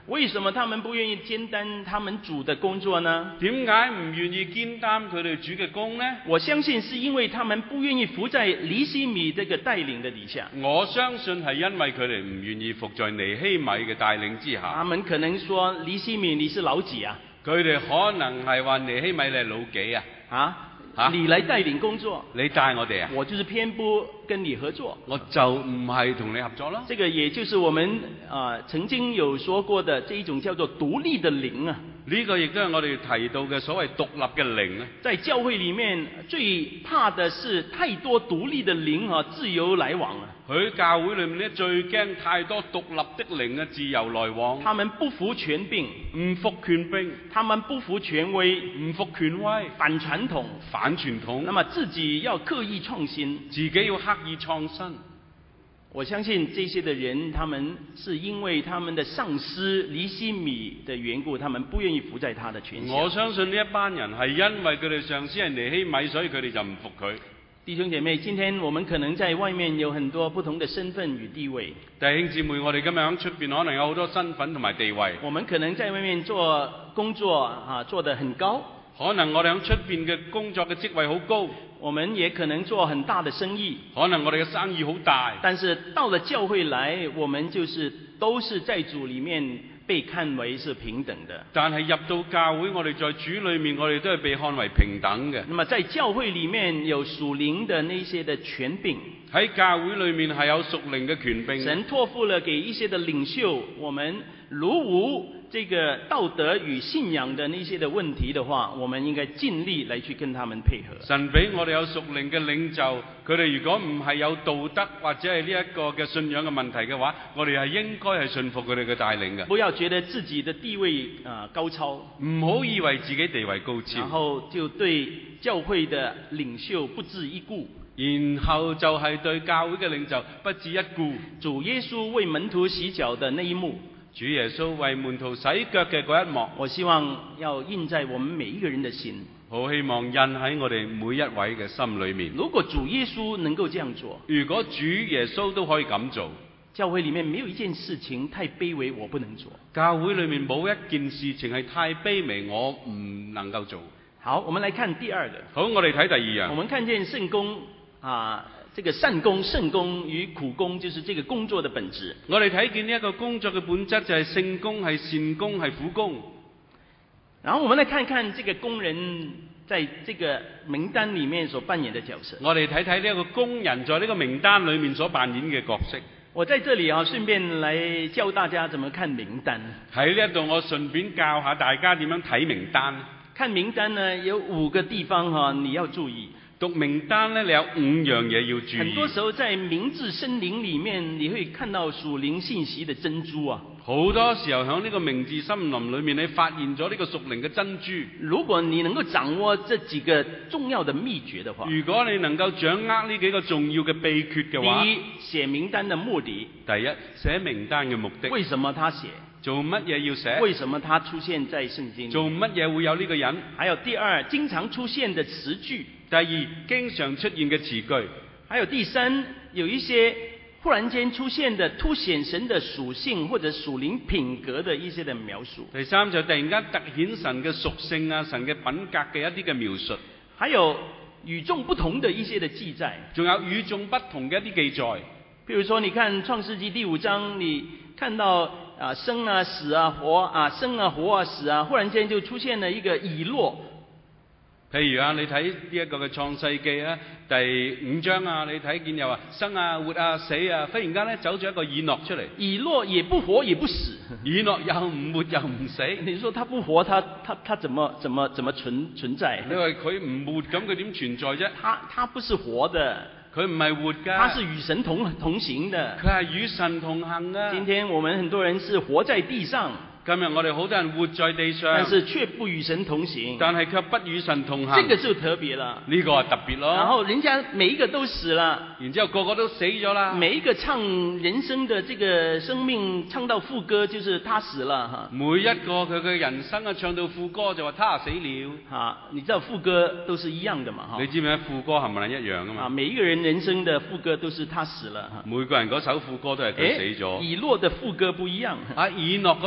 [SPEAKER 8] 為什麼他們不願意肩擔他們主的工作呢？
[SPEAKER 9] 點解唔願意肩擔佢哋主嘅工呢？
[SPEAKER 8] 我相信是因為他們不願意服在尼希米這個帶領的底下。
[SPEAKER 9] 我相信係因為佢哋唔願意服在尼希米嘅帶領之下。
[SPEAKER 8] 他們可能說尼希米你是老幾啊？
[SPEAKER 9] 佢哋可能係話尼希米你係老幾啊？
[SPEAKER 8] 你來帶領工作，
[SPEAKER 9] 你帶我哋啊？
[SPEAKER 8] 我就是偏不跟你合作，
[SPEAKER 9] 我就唔係同你合作啦。
[SPEAKER 8] 這個也就是我們曾經有說過的這一種叫做獨立的靈啊。
[SPEAKER 9] 呢個亦都係我哋提到嘅所謂獨立嘅靈啊。
[SPEAKER 8] 在教會裡面最怕的是太多獨立的靈啊，自由來往啊。
[SPEAKER 9] 佢教會裏面咧最驚太多獨立的靈啊，自由來往。
[SPEAKER 8] 他們不服權柄，
[SPEAKER 9] 唔服權柄；
[SPEAKER 8] 他們不服權威，
[SPEAKER 9] 唔服權威；
[SPEAKER 8] 反傳統，
[SPEAKER 9] 反傳統。
[SPEAKER 8] 那麼自己要刻意創新，
[SPEAKER 9] 自己要刻意創新。
[SPEAKER 8] 我相信這些的人，他們是因為他們的上司尼希米的緣故，他們不願意服在他的權下。
[SPEAKER 9] 我相信呢一班人係因為佢哋上司係尼希米，所以佢哋就唔服佢。
[SPEAKER 8] 弟兄姐妹，今天我們可能在外面有很多不同的身份與地位。
[SPEAKER 9] 弟兄姊妹，我哋今日喺出邊可能有好多身份同埋地位。
[SPEAKER 8] 我們可能在外面做工作做得很高。
[SPEAKER 9] 可能我哋喺出邊嘅工作嘅職位好高。
[SPEAKER 8] 我們也可能做很大的生意。
[SPEAKER 9] 可能我哋嘅生意好大。
[SPEAKER 8] 但是到了教會來，我們都是在主裡面被看為是平等的。
[SPEAKER 9] 但係入到教會，我哋在主裏面，我哋都係被看為平等嘅。
[SPEAKER 8] 那麼在教會裡面有屬靈的那些的權柄。
[SPEAKER 9] 喺教會裏面係有屬靈嘅權柄。
[SPEAKER 8] 神託付了給一些的領袖，我們如無這個道德與信仰的那些的問題的話，我們應該盡力來去跟他們配合。
[SPEAKER 9] 神俾我哋有屬靈嘅領袖，佢哋如果唔係有道德或者係呢一個嘅信仰嘅問題嘅話，我哋係應該係信服佢哋嘅帶領嘅。
[SPEAKER 8] 不要覺得自己的地位高超，
[SPEAKER 9] 唔好以為自己地位高超，
[SPEAKER 8] 然後就對教會的領袖不置一顧。
[SPEAKER 9] 然後就係對教會嘅領袖不置一顧。
[SPEAKER 8] 主耶穌為門徒洗腳的那一幕，
[SPEAKER 9] 主耶穌為門徒洗腳嘅嗰一幕，
[SPEAKER 8] 我希望要印在我們每一個人的心。
[SPEAKER 9] 好希望印喺我哋每一位嘅心裏面。
[SPEAKER 8] 如果主耶穌能夠這樣做，
[SPEAKER 9] 如果主耶穌都可以咁做，
[SPEAKER 8] 教會裡面沒有一件事情太卑微我不能做。
[SPEAKER 9] 教會裏面冇一件事情係太卑微我唔能夠做。
[SPEAKER 8] 好，我們來看第二個。
[SPEAKER 9] 好，我哋睇第二樣。
[SPEAKER 8] 我們看見聖工這個善工、聖工與苦工，就是這個工作的本質。
[SPEAKER 9] 我哋睇見呢一個工作嘅本質就係聖工、係善工、係苦工。
[SPEAKER 8] 然後我們來看看這個工人在這個名單裡面所扮演的角色。
[SPEAKER 9] 我哋睇睇呢一個工人在呢個名單裡面所扮演嘅角色。
[SPEAKER 8] 我在這裡順便來教大家怎麼看名單。
[SPEAKER 9] 喺呢一度我順便教下大家點樣睇名單。
[SPEAKER 8] 看名單呢有5個地方你要注意。
[SPEAKER 9] 讀名單呢，你有5樣嘢要注意。
[SPEAKER 8] 很多時候在明治森林裡面，你會看到屬靈信息的珍珠啊。
[SPEAKER 9] 好多時候喺呢個明治森林裡面，你發現咗呢個屬靈嘅珍珠。
[SPEAKER 8] 如果你能夠掌握這幾個重要的秘訣的話，
[SPEAKER 9] 如果你能夠掌握呢幾個重要嘅秘訣嘅話，
[SPEAKER 8] 第一，寫名單的目的。
[SPEAKER 9] 第一，寫名單嘅目的。
[SPEAKER 8] 為什麼他寫？
[SPEAKER 9] 做乜嘢要寫？
[SPEAKER 8] 為什麼他出現在聖經裡？
[SPEAKER 9] 做乜嘢會有呢個人？
[SPEAKER 8] 還有第二，經常出現的詞句。
[SPEAKER 9] 第二，經常出現嘅詞句。
[SPEAKER 8] 還有第三，有一些忽然間出現的凸顯神的屬性或者屬靈品格的一些的描述。
[SPEAKER 9] 第三就突然間突顯神嘅屬性啊，神嘅品格嘅一啲嘅描述。
[SPEAKER 8] 還有與眾不同的一些的記載。
[SPEAKER 9] 仲有與眾不同嘅一啲記載。
[SPEAKER 8] 譬如說，你看創世紀第5章，你看到生啊死啊活啊，生啊活啊死啊，忽然間就出現了一個以諾。
[SPEAKER 9] 譬如你睇呢一個嘅創世記啊，第5章啊，你睇見又話生啊活啊死啊，忽然間咧走咗一個以諾出嚟。
[SPEAKER 8] 以諾也不活也不死，
[SPEAKER 9] 以諾又唔活又唔死。
[SPEAKER 8] 你說他不活，他怎麼存在？
[SPEAKER 9] 你話佢唔活咁，佢點存在啫？
[SPEAKER 8] 他不是活的。
[SPEAKER 9] 佢唔係活㗎，
[SPEAKER 8] 他是與神同行的。
[SPEAKER 9] 佢係與神同行㗎。
[SPEAKER 8] 今天我們很多人是活在地上。
[SPEAKER 9] 今日我哋好多人活在地上，
[SPEAKER 8] 但是卻不與神同行，
[SPEAKER 9] 但係卻不與神同行，
[SPEAKER 8] 這個就特別了。
[SPEAKER 9] 呢個係特別咯。
[SPEAKER 8] 然後人家每一個都死了，
[SPEAKER 9] 然之後個個都死咗啦。
[SPEAKER 8] 每一個唱人生的這個生命唱到副歌，就是他死了哈。
[SPEAKER 9] 每一個佢嘅人生唱到副歌就話他死了。
[SPEAKER 8] 你知道副歌都是一樣的嘛？
[SPEAKER 9] 你知唔知副歌係咪一樣㗎嘛？
[SPEAKER 8] 每一個人人生的副歌都是他死了。
[SPEAKER 9] 每個人嗰首副歌都係佢死咗。
[SPEAKER 8] 以諾的副歌不一樣。
[SPEAKER 9] 以諾嗰首唔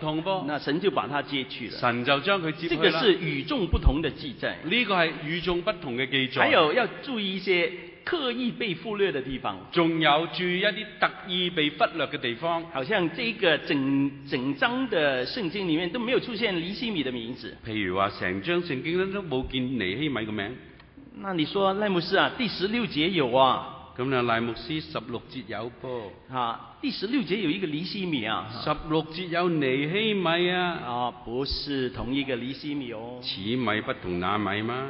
[SPEAKER 9] 同噃。
[SPEAKER 8] 那神就把他接去了。
[SPEAKER 9] 神就將佢接去啦。
[SPEAKER 8] 這個是與眾不同的記載。
[SPEAKER 9] 呢個係與眾不同嘅記載。
[SPEAKER 8] 還有要注意一些刻意被忽略的地方。
[SPEAKER 9] 仲有注意一啲特意被忽略嘅地方。
[SPEAKER 8] 好像這個整章的聖經裡面都沒有出現尼希米的名字。
[SPEAKER 9] 譬如話成章聖經都冇見尼希米嘅名。
[SPEAKER 8] 那你說賴牧師啊，第16節有啊。
[SPEAKER 9] 咁啊，賴牧師16節有噃。
[SPEAKER 8] 啊，第16節有一個尼希米啊。
[SPEAKER 9] 16節有尼希米啊。
[SPEAKER 8] 啊，不是同一個尼希米哦。
[SPEAKER 9] 此米不同那米嗎？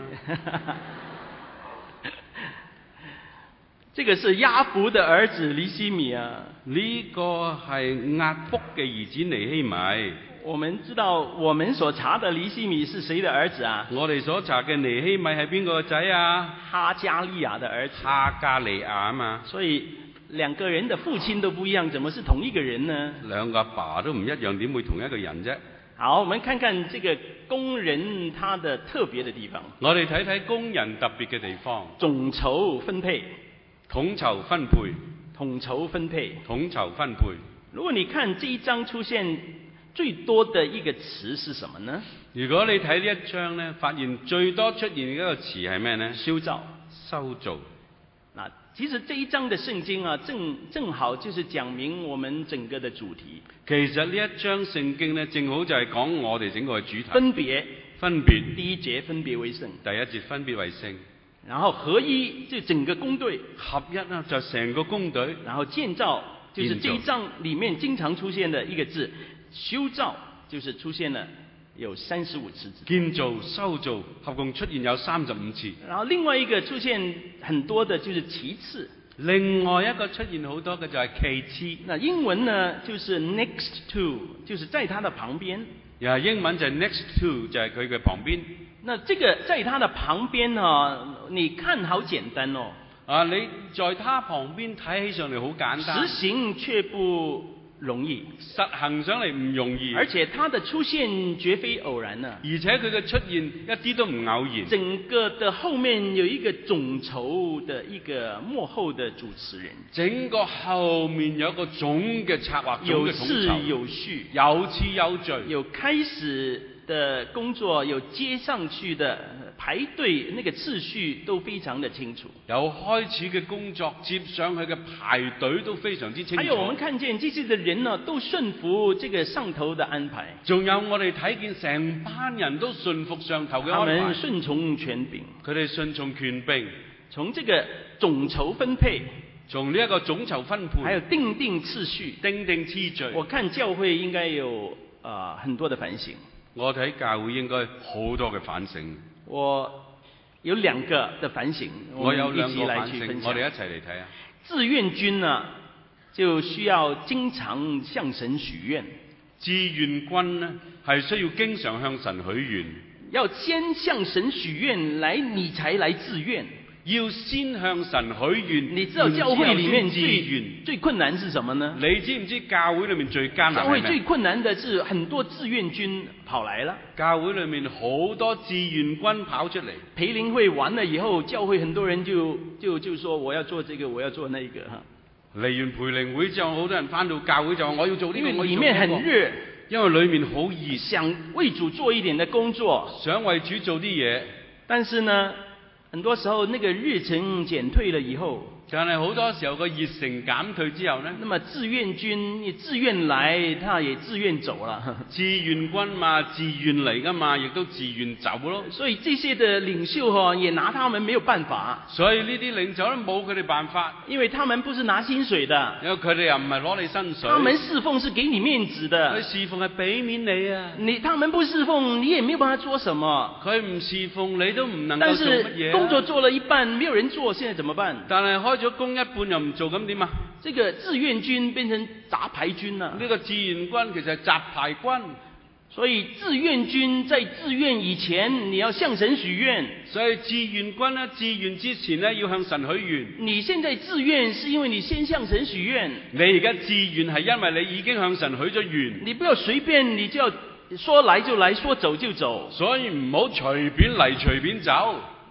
[SPEAKER 8] 這個是亞弗的兒子尼希米啊。
[SPEAKER 9] 呢個係亞弗嘅兒子尼希米。
[SPEAKER 8] 我們知道我們所查的尼希米是誰的兒子啊？
[SPEAKER 9] 我哋所查嘅尼希米係邊個仔啊？
[SPEAKER 8] 哈加利亞的兒子。
[SPEAKER 9] 哈加利亞啊嘛。
[SPEAKER 8] 所以兩個人的父親都不一樣，怎麼是同一個人呢？
[SPEAKER 9] 兩個阿爸都唔一樣，點會同一個人啫？
[SPEAKER 8] 好，我們看看這個工人他的特別的地方。
[SPEAKER 9] 我哋睇睇工人特別嘅地方。
[SPEAKER 8] 總籌分配。
[SPEAKER 9] 統籌分配。
[SPEAKER 8] 統籌分配。
[SPEAKER 9] 統籌分配。
[SPEAKER 8] 如果你看這一章出現最多的一個詞是什麼呢？
[SPEAKER 9] 如果你睇呢一章呢，發現最多出現嘅一個詞係咩呢？
[SPEAKER 8] 修造。
[SPEAKER 9] 修造。
[SPEAKER 8] 那其實這一章的聖經啊，正好就是講明我們整個的主題。
[SPEAKER 9] 其實呢一章聖經呢，正好就係講我哋整個嘅主題。
[SPEAKER 8] 分別。第一節分別為聖。
[SPEAKER 9] 第一節分別為聖。
[SPEAKER 8] 然後合一就整個工隊。
[SPEAKER 9] 合一呢就成個工隊。
[SPEAKER 8] 然後建造就是這一章裡面經常出現的一個字。修造就是出現了有35次字。
[SPEAKER 9] 建造、修造合共出現有35次。
[SPEAKER 8] 然後另外一個出現很多的就是其次。
[SPEAKER 9] 另外一個出現好多嘅就係其次。
[SPEAKER 8] 那英文呢就是 next to， 就是在它的旁邊。
[SPEAKER 9] 英文就係 next to， 就係佢嘅旁邊。
[SPEAKER 8] 那這個在它的旁邊啊，你看好簡單哦。
[SPEAKER 9] 你在它旁邊睇起上嚟好簡單。
[SPEAKER 8] 實行卻不容易，
[SPEAKER 9] 實行上嚟唔容易，
[SPEAKER 8] 而且它的出現絕非偶然啊！
[SPEAKER 9] 而且佢嘅出現一啲都唔偶然。
[SPEAKER 8] 整個的後面有一個總籌的一個幕後的主持人，
[SPEAKER 9] 整個後面有一個總嘅策劃，
[SPEAKER 8] 有次有序，
[SPEAKER 9] 有次有序，
[SPEAKER 8] 有開始的工作，有接上去的排隊，那個次序都非常的清楚。
[SPEAKER 9] 有開始嘅工作，接上去嘅排隊都非常之清楚。
[SPEAKER 8] 還有我們看見這些的人呢，都順服這個上頭的安排。
[SPEAKER 9] 仲有我哋睇見成班人都順服上頭嘅安排。
[SPEAKER 8] 他們順從權柄。
[SPEAKER 9] 佢哋順從權柄。
[SPEAKER 8] 從這個總籌分配。
[SPEAKER 9] 從呢一個總籌分配。
[SPEAKER 8] 還有定次序。
[SPEAKER 9] 定次序。
[SPEAKER 8] 我看教會應該有很多的反省。
[SPEAKER 9] 我睇教會應該好多嘅反省。
[SPEAKER 8] 我有兩個的反省，
[SPEAKER 9] 我有兩個
[SPEAKER 8] 反省，
[SPEAKER 9] 我哋一齊嚟睇下。
[SPEAKER 8] 志願軍呢，就需要經常向神許願。
[SPEAKER 9] 志願軍呢，係需要經常向神許願。
[SPEAKER 8] 要先向神許願，你才來自願。
[SPEAKER 9] 要先向神許願。
[SPEAKER 8] 你知道教會裡面最困難是什麼呢？
[SPEAKER 9] 你知唔知教會裡面最艱難係咩？
[SPEAKER 8] 教會最困難的是很多志願軍跑來了。
[SPEAKER 9] 教會裡面好多志願軍跑出嚟。
[SPEAKER 8] 培靈會完了以後，教會很多人就說我要做這個，我要做那個哈。
[SPEAKER 9] 嚟完培靈會之後，好多人返到教會就話我要做呢個，
[SPEAKER 8] 因為裡面很熱。
[SPEAKER 9] 因為裡面好熱。
[SPEAKER 8] 想為主做一點的工作。
[SPEAKER 9] 想為主做啲嘢。
[SPEAKER 8] 但是呢，很多時候那個熱忱減退了以後，
[SPEAKER 9] 但係好多時候個熱誠減退之後呢，
[SPEAKER 8] 那麼志願軍也自願來，他也自願走了。
[SPEAKER 9] 志願軍嘛，自願嚟㗎嘛，亦都自願走咯。
[SPEAKER 8] 所以這些的領袖也拿他們沒有辦法。
[SPEAKER 9] 所以呢啲領袖都冇佢哋辦法，
[SPEAKER 8] 因為他們不是拿薪水的。
[SPEAKER 9] 因為佢哋又唔係攞你薪水。
[SPEAKER 8] 他們侍奉是給你面子的。
[SPEAKER 9] 佢侍奉係俾面你啊。
[SPEAKER 8] 他們不侍奉，你也沒有辦法做什麼。
[SPEAKER 9] 佢唔侍奉你都唔能夠做乜嘢。
[SPEAKER 8] 但是工作做了一半，沒有人做，現在怎麼辦？
[SPEAKER 9] 但係開咗工一半又唔做，咁點啊？
[SPEAKER 8] 這個志願軍變成雜牌軍啦。
[SPEAKER 9] 呢個志願軍其實係雜牌軍。
[SPEAKER 8] 所以志願軍在志願以前，你要向神許願。
[SPEAKER 9] 所以志願軍呢，志願之前呢，要向神許願。
[SPEAKER 8] 你現在志願是因為你先向神許願。
[SPEAKER 9] 你而家志願係因為你已經向神許咗願。
[SPEAKER 8] 你不要隨便，你就要說來就來，說走就走。
[SPEAKER 9] 所以唔好隨便嚟隨便走。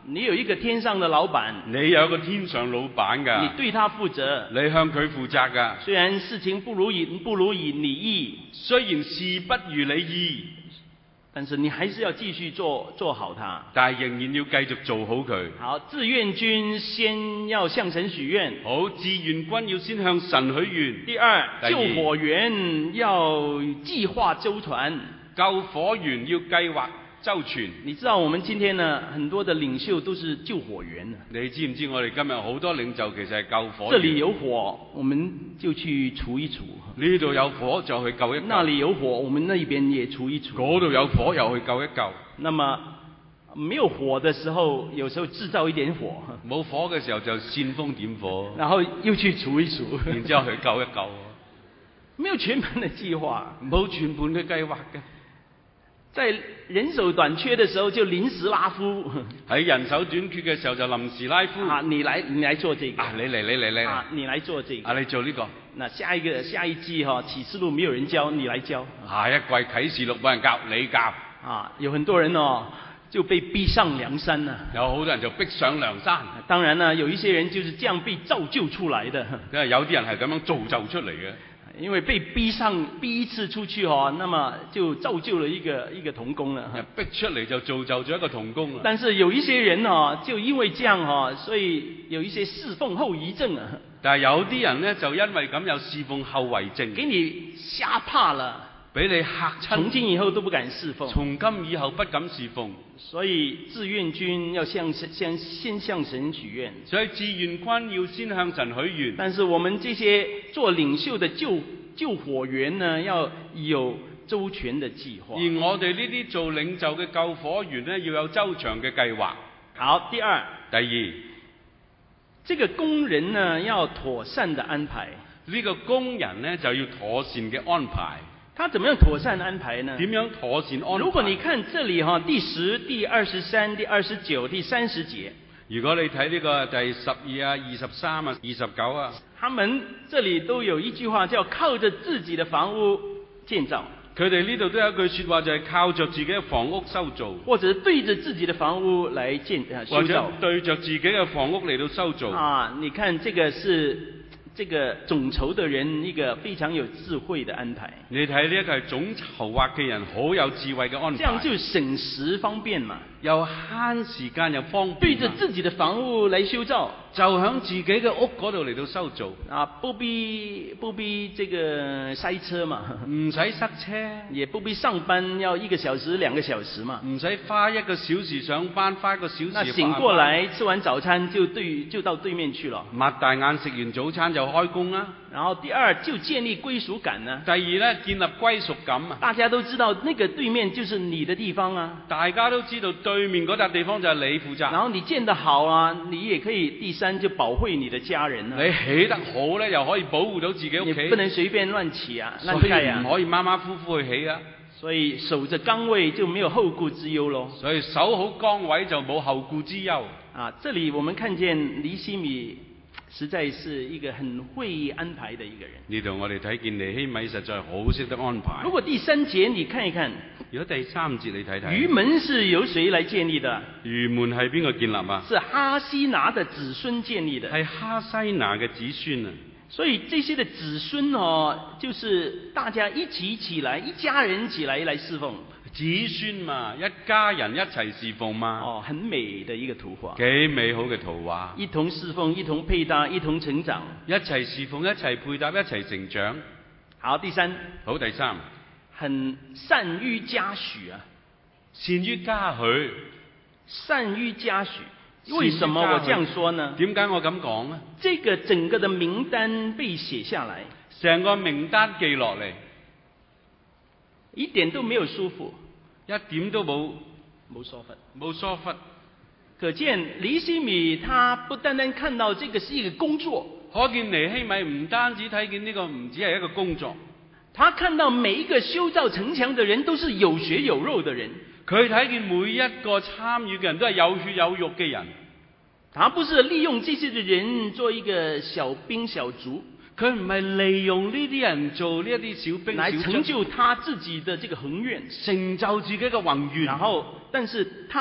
[SPEAKER 8] 你有一个天上的老板，
[SPEAKER 9] 你有一個天上老闆㗎，
[SPEAKER 8] 你對他負責，
[SPEAKER 9] 你向佢負責㗎。
[SPEAKER 8] 雖然事情不如你意，
[SPEAKER 9] 雖然事不如你意，
[SPEAKER 8] 但是你還是要繼續做好它。
[SPEAKER 9] 但係仍然要繼續做好佢。
[SPEAKER 8] 好，志願軍先要向神許願。
[SPEAKER 9] 好，志願軍要先向神許願。
[SPEAKER 8] 第二，救火員要計劃周全。
[SPEAKER 9] 救火員要計劃周全。
[SPEAKER 8] 你知道我們今天呢，很多的領袖都是救火員。
[SPEAKER 9] 你知唔知我哋今日好多領袖其實係救火員？
[SPEAKER 8] 這裡有火，我們就去除一除。
[SPEAKER 9] 呢度有火就去救一救。
[SPEAKER 8] 那裡有火，我們那邊也除一除。
[SPEAKER 9] 嗰度有火又去救一救。
[SPEAKER 8] 那麼沒有火的時候，有時候製造一點火。
[SPEAKER 9] 冇火嘅時候就煽風點火。
[SPEAKER 8] 然後又去除一除。
[SPEAKER 9] 然之後去救一救。
[SPEAKER 8] 沒有全盤的計劃，
[SPEAKER 9] 冇全盤嘅計劃嘅。
[SPEAKER 8] 在人手短缺的時候就臨時拉夫。
[SPEAKER 9] 喺人手短缺嘅時候就臨時拉夫。
[SPEAKER 8] 啊，你來做這個。
[SPEAKER 9] 啊，你嚟。
[SPEAKER 8] 啊，你來做這個。
[SPEAKER 9] 啊，你做呢個。
[SPEAKER 8] 那下一季啟示錄沒有人教，你來教。
[SPEAKER 9] 下一季啟示錄冇人教，你教。
[SPEAKER 8] 啊，有很多人就被逼上梁山了。
[SPEAKER 9] 有好多人就逼上梁山。
[SPEAKER 8] 當然呢，有一些人就是這樣被造就出來的。
[SPEAKER 9] 有啲人係咁樣造就出嚟嘅。
[SPEAKER 8] 因為被逼一次出去那麼就造就了一個同工了。
[SPEAKER 9] 逼出嚟就造就咗一個同工啦。
[SPEAKER 8] 但是有一些人就因為這樣所以有一些侍奉後遺症啊。
[SPEAKER 9] 但係有啲人呢，就因為咁有侍奉後遺症。
[SPEAKER 8] 給你嚇怕了。
[SPEAKER 9] 俾你嚇親。
[SPEAKER 8] 從今以後都不敢侍奉。
[SPEAKER 9] 從今以後不敢侍奉。
[SPEAKER 8] 所以志願軍要先向神許願。
[SPEAKER 9] 所以志願軍要先向神許願。
[SPEAKER 8] 但是我們這些做領袖的救火員呢，要有周全的計劃。
[SPEAKER 9] 而我哋呢啲做領袖嘅救火員呢，要有周詳嘅計劃。
[SPEAKER 8] 好，第二，這個工人呢要妥善的安排。
[SPEAKER 9] 呢個工人呢就要妥善嘅安排。
[SPEAKER 8] 他怎麼樣妥善安排呢？
[SPEAKER 9] 點樣妥善安排？
[SPEAKER 8] 如果你看這裡第10、第23、第29、第30節。
[SPEAKER 9] 如果你睇呢個第12啊、23啊、29啊，
[SPEAKER 8] 他們這裡都有一句話叫靠着自己的房屋建造。
[SPEAKER 9] 佢哋呢度都有一句說話，就係靠着自己嘅房屋修造，
[SPEAKER 8] 或者對着自己的房屋來修造，
[SPEAKER 9] 或者對着自己嘅房屋嚟到修造。
[SPEAKER 8] 啊，你看這個是這個總籌的人一個非常有智慧的安排。
[SPEAKER 9] 你睇呢一個係總籌劃嘅人好有智慧嘅安排。
[SPEAKER 8] 這樣就省時方便嘛，
[SPEAKER 9] 又慳時間又方便。
[SPEAKER 8] 對着自己的房屋來修造，
[SPEAKER 9] 就響自己嘅屋嗰度嚟到修造。
[SPEAKER 8] 啊，不必這個塞車嘛，
[SPEAKER 9] 唔使塞車，
[SPEAKER 8] 也不必上班要1個小時2個小時嘛，
[SPEAKER 9] 唔使花1個小時上班，花1個小時。
[SPEAKER 8] 那醒過來吃完早餐就到對面去了。
[SPEAKER 9] 擘大眼食完早餐就開工啦。
[SPEAKER 8] 然後第二就建立歸屬感呢。
[SPEAKER 9] 第二呢，建立歸屬感啊。
[SPEAKER 8] 大家都知道那個對面就是你的地方啊。
[SPEAKER 9] 大家都知道對面嗰笪地方就係你負責。
[SPEAKER 8] 然後你建得好啊，你也可以第三就保護你的家人啊。
[SPEAKER 9] 你起得好呢，又可以保護到自己屋企。
[SPEAKER 8] 你不能隨便亂起啊，亂蓋啊。
[SPEAKER 9] 唔可以馬馬虎虎去起啊。
[SPEAKER 8] 所以守着崗位就沒有後顧之憂咯。
[SPEAKER 9] 所以守好崗位就冇後顧之憂。
[SPEAKER 8] 啊，這裡我們看見尼希米實在是一個很會安排的一個人。
[SPEAKER 9] 呢度我哋睇見尼希米實在好識得安排。
[SPEAKER 8] 如果第3節你看一看，
[SPEAKER 9] 如果第3節你睇睇，
[SPEAKER 8] 魚門是由誰來建立的？
[SPEAKER 9] 魚門係邊個建立啊？
[SPEAKER 8] 是哈西拿的子孫建立的。
[SPEAKER 9] 係哈西拿嘅子孫啊。
[SPEAKER 8] 所以這些的子孫就是大家一起來，一家人起來侍奉。
[SPEAKER 9] 子孫嘛，一家人一齊侍奉嘛。
[SPEAKER 8] 哦，很美的一個圖畫。
[SPEAKER 9] 幾美好嘅圖畫。
[SPEAKER 8] 一同侍奉，一同配搭，一同成長。
[SPEAKER 9] 一齊侍奉，一齊配搭，一齊成長。
[SPEAKER 8] 好，第3。
[SPEAKER 9] 好，第3。
[SPEAKER 8] 很善於嘉許啊。
[SPEAKER 9] 善於嘉許。
[SPEAKER 8] 善於嘉許。為什麼我這樣說呢？
[SPEAKER 9] 點解我咁講呢？
[SPEAKER 8] 這個整個的名單被寫下來，
[SPEAKER 9] 成個名單記落嚟，
[SPEAKER 8] 一點都沒有疏忽，
[SPEAKER 9] 一點都冇
[SPEAKER 8] 疏忽，
[SPEAKER 9] 冇疏忽。
[SPEAKER 8] 可見尼希米他不單單看到這個是一個工作，
[SPEAKER 9] 可見尼希米唔單止睇見呢個唔止係一個工作，
[SPEAKER 8] 他看到每一個修造城牆的人都是有血有肉的人。
[SPEAKER 9] 佢睇見每一個參與嘅人都係有血有肉嘅人，
[SPEAKER 8] 他不是利用這些嘅人做一個小兵小卒，
[SPEAKER 9] 佢唔係利用呢啲人做呢一啲小兵小卒，
[SPEAKER 8] 來成就他自己的這個宏願，
[SPEAKER 9] 成就自己嘅宏願。
[SPEAKER 8] 然後，但是他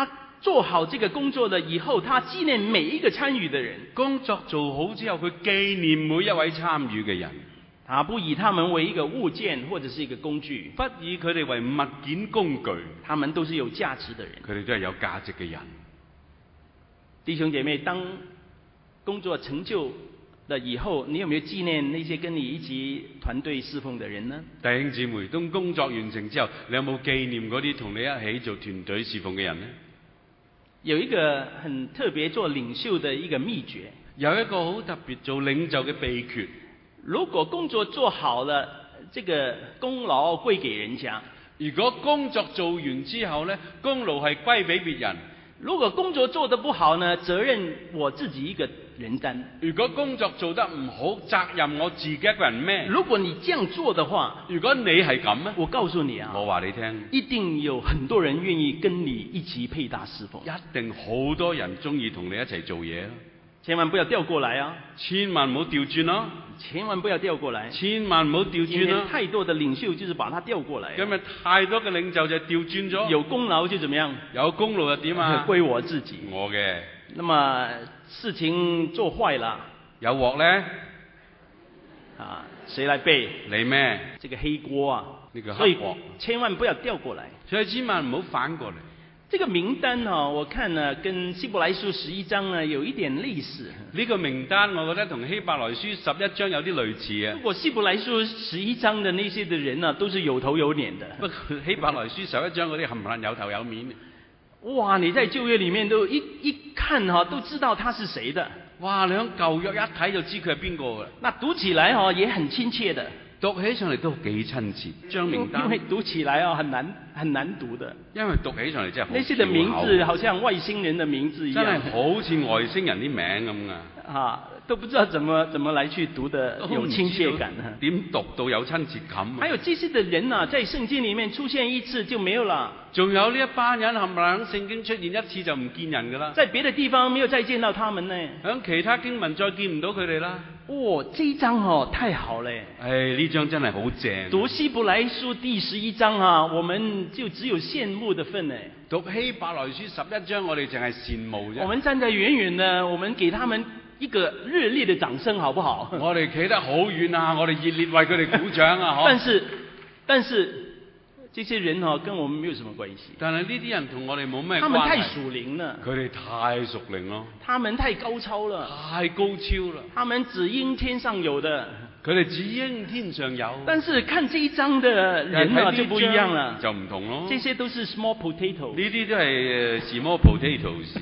[SPEAKER 8] 做好这个工作了以後，他紀念每一個參與的人。
[SPEAKER 9] 工作做好之後，佢紀念每一位參與嘅人。
[SPEAKER 8] 他不以他們為一個物件或者是一個工具，
[SPEAKER 9] 不以佢哋為物件工具，
[SPEAKER 8] 他們都是有價值的人。
[SPEAKER 9] 佢哋都係有價值嘅人。
[SPEAKER 8] 弟兄姐妹，當工作成就了以後，你有沒有紀念那些跟你一起團隊侍奉的人呢？
[SPEAKER 9] 弟兄姊妹，當工作完成之後，你有冇紀念嗰啲同你一起做團隊侍奉嘅人呢？
[SPEAKER 8] 有一個很特別做領袖的一個秘訣，
[SPEAKER 9] 有一個好特別做領袖嘅秘訣。
[SPEAKER 8] 如果工作做好了，這個功勞歸給人家。
[SPEAKER 9] 如果工作做完之後呢，功勞係歸俾別人。
[SPEAKER 8] 如果工作做得不好呢，責任我自己一個人擔。
[SPEAKER 9] 如果工作做得唔好，責任我自己一個人孭。
[SPEAKER 8] 如果你這樣做的話，
[SPEAKER 9] 如果你係咁呢，
[SPEAKER 8] 我告訴你啊，
[SPEAKER 9] 我話你聽，
[SPEAKER 8] 一定有很多人願意跟你一起配搭侍奉。
[SPEAKER 9] 一定好多人中意同你一齊做嘢。
[SPEAKER 8] 千萬不要調過來啊！
[SPEAKER 9] 千萬唔好調轉咯！
[SPEAKER 8] 千萬不要調過來！
[SPEAKER 9] 千萬唔好調轉啦！
[SPEAKER 8] 今天太多的領袖就是把它調過來。
[SPEAKER 9] 今日太多嘅領袖就調轉咗。
[SPEAKER 8] 有功勞就怎麼樣？
[SPEAKER 9] 有功勞又點啊？
[SPEAKER 8] 歸我自己。
[SPEAKER 9] 我嘅。
[SPEAKER 8] 那麼事情做壞了，
[SPEAKER 9] 有鑊咧？
[SPEAKER 8] 啊，誰來背？
[SPEAKER 9] 你咩？
[SPEAKER 8] 這個黑鍋啊！
[SPEAKER 9] 呢個黑鍋。
[SPEAKER 8] 所以千萬不要調過來。
[SPEAKER 9] 所以千萬唔好反過嚟。
[SPEAKER 8] 這個名單呢，我看呢，跟希伯來書11章呢有一點類似。
[SPEAKER 9] 呢個名單我覺得同希伯來書11章有啲類似啊。
[SPEAKER 8] 不過希伯來書11章的那些的人呢，都是有頭有臉的。
[SPEAKER 9] 不過希伯來書11章嗰啲冚唪唥有頭有面。
[SPEAKER 8] 哇！你在舊約裡面都一看哈，都知道他是誰的。
[SPEAKER 9] 哇！你喺舊約一睇就知佢係邊個㗎。
[SPEAKER 8] 那讀起來哈也很親切的。
[SPEAKER 9] 讀起上嚟都幾親切，張名單。
[SPEAKER 8] 因為讀起來啊很難讀的。
[SPEAKER 9] 因為讀起上嚟真係好。
[SPEAKER 8] 那些的名字好像外星人的名字一樣。
[SPEAKER 9] 真係好似外星人啲名咁啊！
[SPEAKER 8] 啊，都不知道怎麼來去讀的有親切感啊。
[SPEAKER 9] 點讀到有親切感啊？
[SPEAKER 8] 還有這些的人啊，在聖經裡面出現一次就沒有了。
[SPEAKER 9] 仲有呢一班人冚唪唥喺聖經出現一次就唔見人㗎啦。
[SPEAKER 8] 在別的地方沒有再見到他們呢。
[SPEAKER 9] 喺其他經文再見唔到佢哋啦。
[SPEAKER 8] 哦，這一章哦太好咧！
[SPEAKER 9] 呢章真係好正。
[SPEAKER 8] 讀希伯來書第11章啊，我們就只有羨慕的份誒。
[SPEAKER 9] 讀希伯來書11章，我哋淨係羨慕啫。
[SPEAKER 8] 我們站在遠遠的，我們給他們一個熱烈的掌聲，好不好？
[SPEAKER 9] 我哋企得好遠啊！我哋熱烈為佢哋鼓掌啊！
[SPEAKER 8] 但是這些人哦，跟我們沒有什麼關係。
[SPEAKER 9] 但係呢啲人同我哋冇咩關係。
[SPEAKER 8] 他們太屬靈了。
[SPEAKER 9] 佢哋太屬靈咯。
[SPEAKER 8] 他們太高超了。
[SPEAKER 9] 太高超啦。
[SPEAKER 8] 他們只應天上有的。
[SPEAKER 9] 佢哋只應天上有。
[SPEAKER 8] 但是看這一章的人啊，就不一樣了。
[SPEAKER 9] 就唔同咯。
[SPEAKER 8] 這些都是 small potato。
[SPEAKER 9] 呢啲都係small potatoes。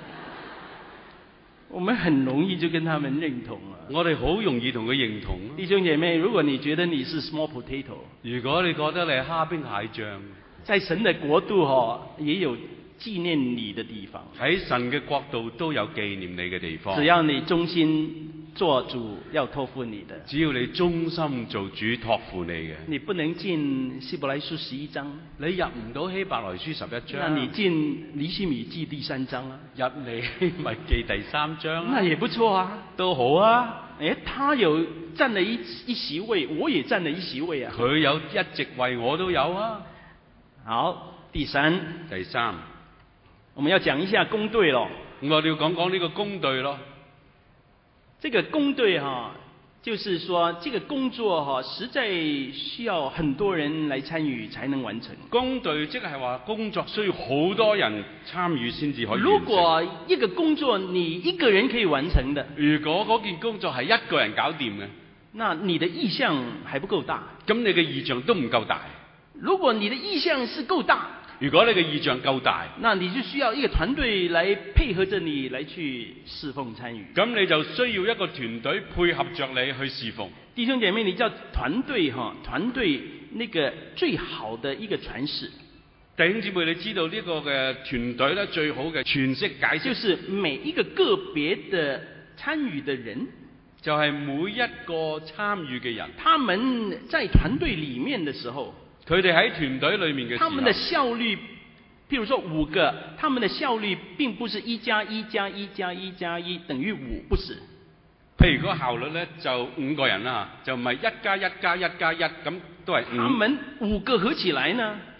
[SPEAKER 8] 我們很容易就跟他們認同了。
[SPEAKER 9] 我哋好容易同佢認同。
[SPEAKER 8] 弟兄姐妹，如果你覺得你是 small potato，
[SPEAKER 9] 如果你覺得你係蝦兵蟹將，
[SPEAKER 8] 在神的國度也有紀念你的地方。
[SPEAKER 9] 喺神嘅國度都有紀念你嘅地方。
[SPEAKER 8] 只要你忠心做主要託付你的。
[SPEAKER 9] 只要你忠心做主託付你嘅。
[SPEAKER 8] 你不能進希伯來書11章。
[SPEAKER 9] 你入唔到希伯來書11章。
[SPEAKER 8] 那你進尼希米記第3章啊。
[SPEAKER 9] 入尼希米記第3章。
[SPEAKER 8] 那也不錯啊。
[SPEAKER 9] 都好啊。
[SPEAKER 8] 他有佔了一席位，我也佔了一席位啊。
[SPEAKER 9] 佢有一席位，我都有啊。
[SPEAKER 8] 好，第三，我們要講一下公隊咯。
[SPEAKER 9] 我哋要講講呢個公隊咯。
[SPEAKER 8] 這個公隊就是說這個工作實在需要很多人來參與才能完成。
[SPEAKER 9] 公隊即係話工作需要好多人參與先至可以完成。
[SPEAKER 8] 如果一個工作你一個人可以完成的，
[SPEAKER 9] 如果嗰件工作係一個人搞掂嘅，
[SPEAKER 8] 那你的意向還不夠大。
[SPEAKER 9] 咁你嘅意象都唔夠大。
[SPEAKER 8] 如果你的意向是夠大，
[SPEAKER 9] 如果你嘅意象夠大，
[SPEAKER 8] 那你就需要一個團隊來配合着你來去侍奉參與。
[SPEAKER 9] 咁你就需要一個團隊配合着你去侍奉。
[SPEAKER 8] 弟兄姐妹，你知道團隊團隊那個最好的一個詮釋。
[SPEAKER 9] 弟兄姊妹，你知道呢個嘅團隊咧最好嘅詮釋解釋，
[SPEAKER 8] 就是每一個個別的參與的人，
[SPEAKER 9] 就係每一個參與嘅人，
[SPEAKER 8] 他們在團隊裡面的時候。
[SPEAKER 9] 佢哋喺團隊裏面嘅時候，
[SPEAKER 8] 他們的效率，譬如說5個，他們的效率並不是1+1+1+1+1等於5，不是。
[SPEAKER 9] 譬如嗰個效率咧就5個人啦，就唔係1+1+1+1咁都係5。
[SPEAKER 8] 他們5個合起來呢？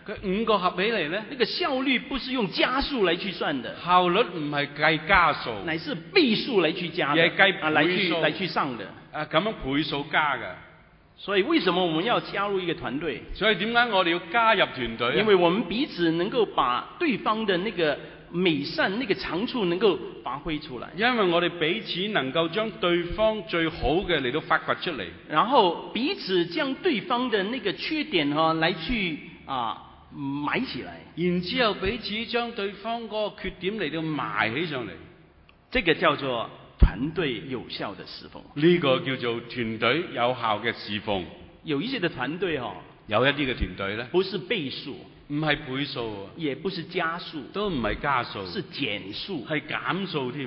[SPEAKER 9] 佢5個合起嚟咧，
[SPEAKER 8] 那个效率不是用加數來去算的，
[SPEAKER 9] 效率唔係計加數，
[SPEAKER 8] 乃是倍數來去加的，
[SPEAKER 9] 也計倍數
[SPEAKER 8] 來去上的。
[SPEAKER 9] 咁樣倍數加㗎。
[SPEAKER 8] 所以為什麼我們要加入一個團隊？
[SPEAKER 9] 所以點解我哋要加入團隊？
[SPEAKER 8] 因為我們彼此能夠把對方的那個美善、那個長處能夠發揮出來。
[SPEAKER 9] 因為我哋彼此能夠將對方最好嘅嚟到發掘出嚟，
[SPEAKER 8] 然後彼此將對方的那個缺點來去埋起來。
[SPEAKER 9] 然之後彼此將對方嗰個缺點嚟到埋起上嚟。
[SPEAKER 8] 這個叫做團隊有效的侍奉。
[SPEAKER 9] 呢個叫做團隊有效嘅侍奉。
[SPEAKER 8] 有一些的團隊
[SPEAKER 9] 有一啲嘅團隊咧，
[SPEAKER 8] 不是倍數，
[SPEAKER 9] 唔係倍數，
[SPEAKER 8] 也不是加數，
[SPEAKER 9] 都唔係加數，
[SPEAKER 8] 是減數，
[SPEAKER 9] 係減數添。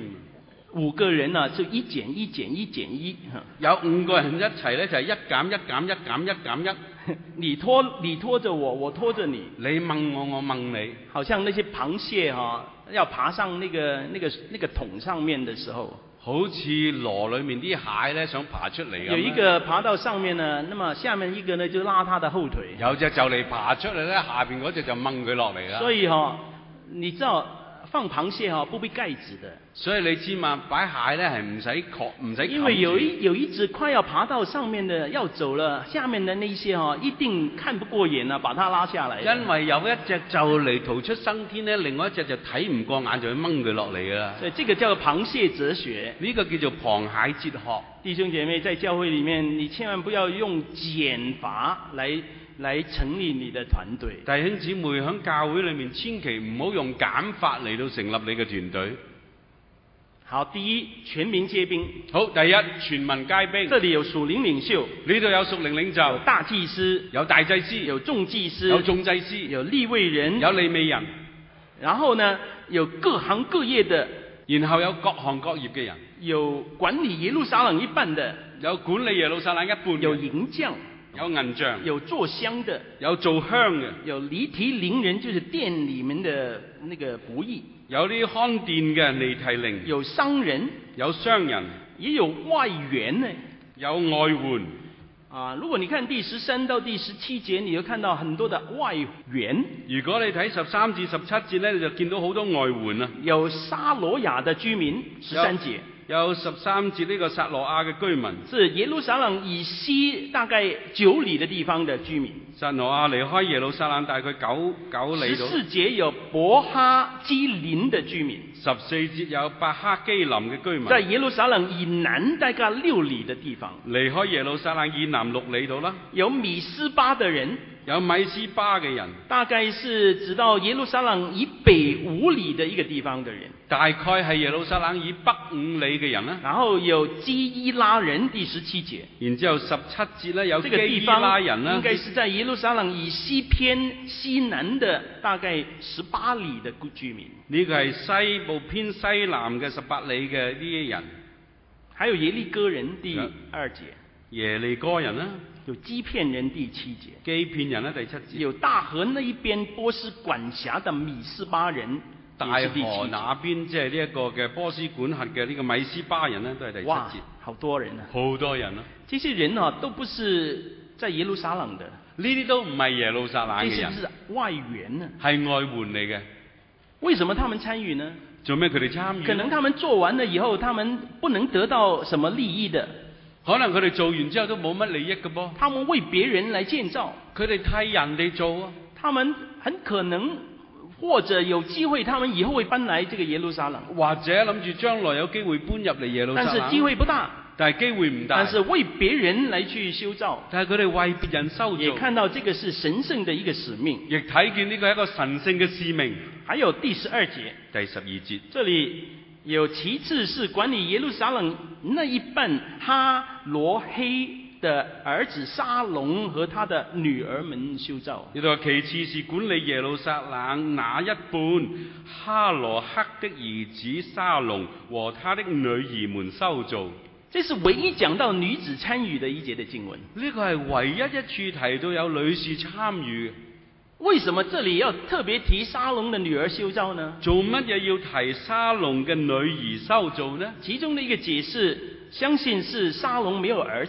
[SPEAKER 8] 5個人就一減一減一減一，
[SPEAKER 9] 有5個人一齊咧就係一減一減一減一減一。
[SPEAKER 8] 你拖着我，我拖着你，
[SPEAKER 9] 你掹我，我掹你。
[SPEAKER 8] 好像那些螃蟹要爬上那個桶上面的時候，
[SPEAKER 9] 好似籮裏面啲蟹咧想爬出嚟咁。
[SPEAKER 8] 有一個爬到上面呢，那麼下面一個呢就拉他的後腿。
[SPEAKER 9] 有隻就嚟爬出嚟咧，下邊嗰隻就掹佢落嚟啦。
[SPEAKER 8] 所以你知道放螃蟹不必蓋子的。
[SPEAKER 9] 所以你知嘛，擺蟹咧係唔使冚住。
[SPEAKER 8] 因為有一隻快要爬到上面的要走了，下面的那些一定看不過眼啊，把它拉下來。
[SPEAKER 9] 因為有一隻就嚟逃出生天咧，另外一隻就睇唔過眼就去掹佢落嚟噶啦。
[SPEAKER 8] 所以這個叫做螃蟹哲學，
[SPEAKER 9] 呢個叫做螃蟹哲學。
[SPEAKER 8] 弟兄姐妹，在教會裡面，你千萬不要用減法來成立你的團隊。
[SPEAKER 9] 弟兄姊妹喺教會裏面，千祈唔好用減法嚟到成立你嘅團隊。
[SPEAKER 8] 好，第一，全民皆兵。
[SPEAKER 9] 好，第一，全民皆兵。
[SPEAKER 8] 這裡有屬靈領袖，
[SPEAKER 9] 呢度有屬靈領袖，
[SPEAKER 8] 有大祭司，
[SPEAKER 9] 有大祭司，
[SPEAKER 8] 有眾祭司，
[SPEAKER 9] 有眾祭司，
[SPEAKER 8] 有利未人，
[SPEAKER 9] 有利未人。
[SPEAKER 8] 然後呢，有各行各業的，
[SPEAKER 9] 然後有各行各業嘅人，
[SPEAKER 8] 有管理耶路撒冷一半的，
[SPEAKER 9] 有管理耶路撒冷一半，
[SPEAKER 8] 有銀匠，
[SPEAKER 9] 有銀匠，
[SPEAKER 8] 有做香的，
[SPEAKER 9] 有做香嘅，
[SPEAKER 8] 有離題鄰人，就是店裡面的那個僕役。
[SPEAKER 9] 有啲看店嘅離題靈，
[SPEAKER 8] 有商人，
[SPEAKER 9] 有商人，
[SPEAKER 8] 也有外援呢，
[SPEAKER 9] 有外援。
[SPEAKER 8] 如果你看第13到第17節，你就看到很多的外援。
[SPEAKER 9] 如果你睇13至17節咧，你就見到好多外援啊。
[SPEAKER 8] 有沙羅亞的居民，13節。
[SPEAKER 9] 有13節呢個撒羅亞嘅居民，
[SPEAKER 8] 是耶路撒冷以西大概9里的地方的居民。
[SPEAKER 9] 撒羅亞離開耶路撒冷大概9里度。
[SPEAKER 8] 14節有伯哈基林的居民。
[SPEAKER 9] 14節有伯哈基林嘅居民。
[SPEAKER 8] 在耶路撒冷以南大概6里的地方。
[SPEAKER 9] 離開耶路撒冷以南6里度啦。
[SPEAKER 8] 有米斯巴的人。
[SPEAKER 9] 有米斯巴嘅人，
[SPEAKER 8] 大概是直到耶路撒冷以北5里的一個地方的人，
[SPEAKER 9] 大概係耶路撒冷以北5里嘅人啦。
[SPEAKER 8] 然後有基伊拉人，第17節。
[SPEAKER 9] 然之後17節咧有基伊拉人啦。
[SPEAKER 8] 應該是在耶路撒冷以西偏西南的大概18里的居民。
[SPEAKER 9] 呢個係西部偏西南嘅18里嘅呢啲人。
[SPEAKER 8] 還有耶利哥人，第2節。
[SPEAKER 9] 耶利哥人啦。
[SPEAKER 8] 有基遍人，第7節。
[SPEAKER 9] 基遍人啦，第7節。
[SPEAKER 8] 有大河那一邊波斯管轄的米斯巴人，
[SPEAKER 9] 大河那邊即係呢一個嘅波斯管轄嘅呢個米斯巴人呢，都係第7節。
[SPEAKER 8] 哇，好多人啊！
[SPEAKER 9] 好多人啊！
[SPEAKER 8] 這些人都不是在耶路撒冷的。
[SPEAKER 9] 呢啲都唔係耶路撒冷嘅人。
[SPEAKER 8] 這是外援啊。
[SPEAKER 9] 係外援嚟嘅。
[SPEAKER 8] 為什麼他們參與呢？
[SPEAKER 9] 做咩佢哋參與？
[SPEAKER 8] 可能他們做完了以後，他們不能得到什麼利益的。
[SPEAKER 9] 可能佢哋做完之後都冇乜利益嘅噃。
[SPEAKER 8] 他們為別人來建造，
[SPEAKER 9] 佢哋替人哋做啊。
[SPEAKER 8] 他們很可能或者有機會，他們以後會搬來這個耶路撒冷，
[SPEAKER 9] 或者諗住將來有機會搬入嚟耶路撒冷。
[SPEAKER 8] 但是機會不大。
[SPEAKER 9] 但係機會唔大。
[SPEAKER 8] 但是為別人來去修造。
[SPEAKER 9] 但係佢哋為別人修造。
[SPEAKER 8] 也看到這個是神聖的一個使命。
[SPEAKER 9] 亦睇見呢個係一個神聖嘅使命。
[SPEAKER 8] 還有第12節。
[SPEAKER 9] 第12節。
[SPEAKER 8] 這裡有其次是管理耶路撒冷那一半哈羅黑的兒子沙龍和他的女兒們修造。
[SPEAKER 9] 呢度話其次是管理耶路撒冷那一半哈羅黑的兒子沙龍和他的女兒們修造。
[SPEAKER 8] 這是唯一講到女子參與的一節的經文。
[SPEAKER 9] 呢個係唯一一處提到有女士參與。
[SPEAKER 8] 為什麼這裡要特別提沙龍的女兒修造呢？
[SPEAKER 9] 做乜嘢要提沙龍嘅女兒修造呢？
[SPEAKER 8] 其中的一個解釋，相信是沙龍沒有兒子。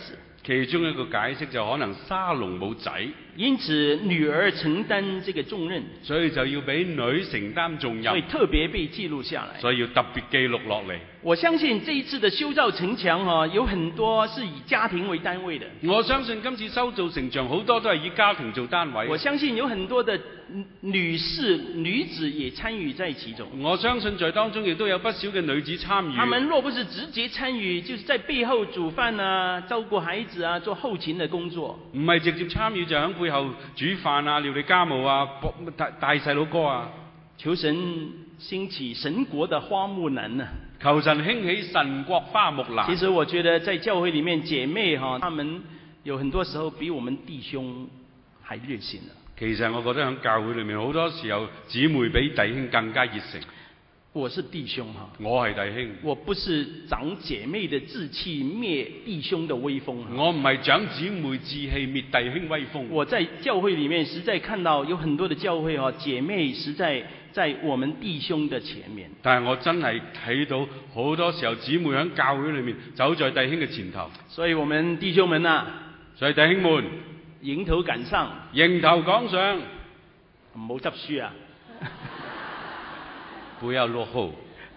[SPEAKER 9] 其中一個解釋就可能沙龍冇仔，
[SPEAKER 8] 因此女兒承擔這個重任，
[SPEAKER 9] 所以就要俾女承擔重任，
[SPEAKER 8] 所以特別被記錄下來，
[SPEAKER 9] 所以要特別記錄落嚟。
[SPEAKER 8] 我相信這一次的修造城牆有很多是以家庭為單位的。
[SPEAKER 9] 我相信今次修造城牆好多都係以家庭做單位。
[SPEAKER 8] 我相信有很多的女子也參與在其中。
[SPEAKER 9] 我相信在當中亦都有不少嘅女子參與。
[SPEAKER 8] 他們若不是直接參與，就是在背後煮飯啊、照顧孩子啊、做後勤的工作。
[SPEAKER 9] 唔係直接參與就喺背後煮飯啊、料理家務啊、帶細佬哥啊。
[SPEAKER 8] 求神興起神國的花木蘭啊！
[SPEAKER 9] 求神興起神國花木蘭。
[SPEAKER 8] 其實我覺得在教會裡面姐妹她們有很多時候比我們弟兄還熱心啊。
[SPEAKER 9] 其實我覺得喺教會裏面好多時候姊妹比弟兄更加熱誠。
[SPEAKER 8] 我是弟兄哈，
[SPEAKER 9] 我係弟兄，
[SPEAKER 8] 我不是長姐妹的志氣滅弟兄的威風。
[SPEAKER 9] 我唔係長姊妹志氣滅弟兄威風。
[SPEAKER 8] 我在教會裡面實在看到有很多的教會姐妹實在在我們弟兄的前面。
[SPEAKER 9] 但係我真係睇到好多時候姊妹喺教會裏面走在弟兄嘅前頭。
[SPEAKER 8] 所以我們弟兄們啊，
[SPEAKER 9] 所以弟兄們
[SPEAKER 8] 迎頭趕上，
[SPEAKER 9] 迎頭趕上，
[SPEAKER 8] 唔好執輸啊！
[SPEAKER 9] 不要落後。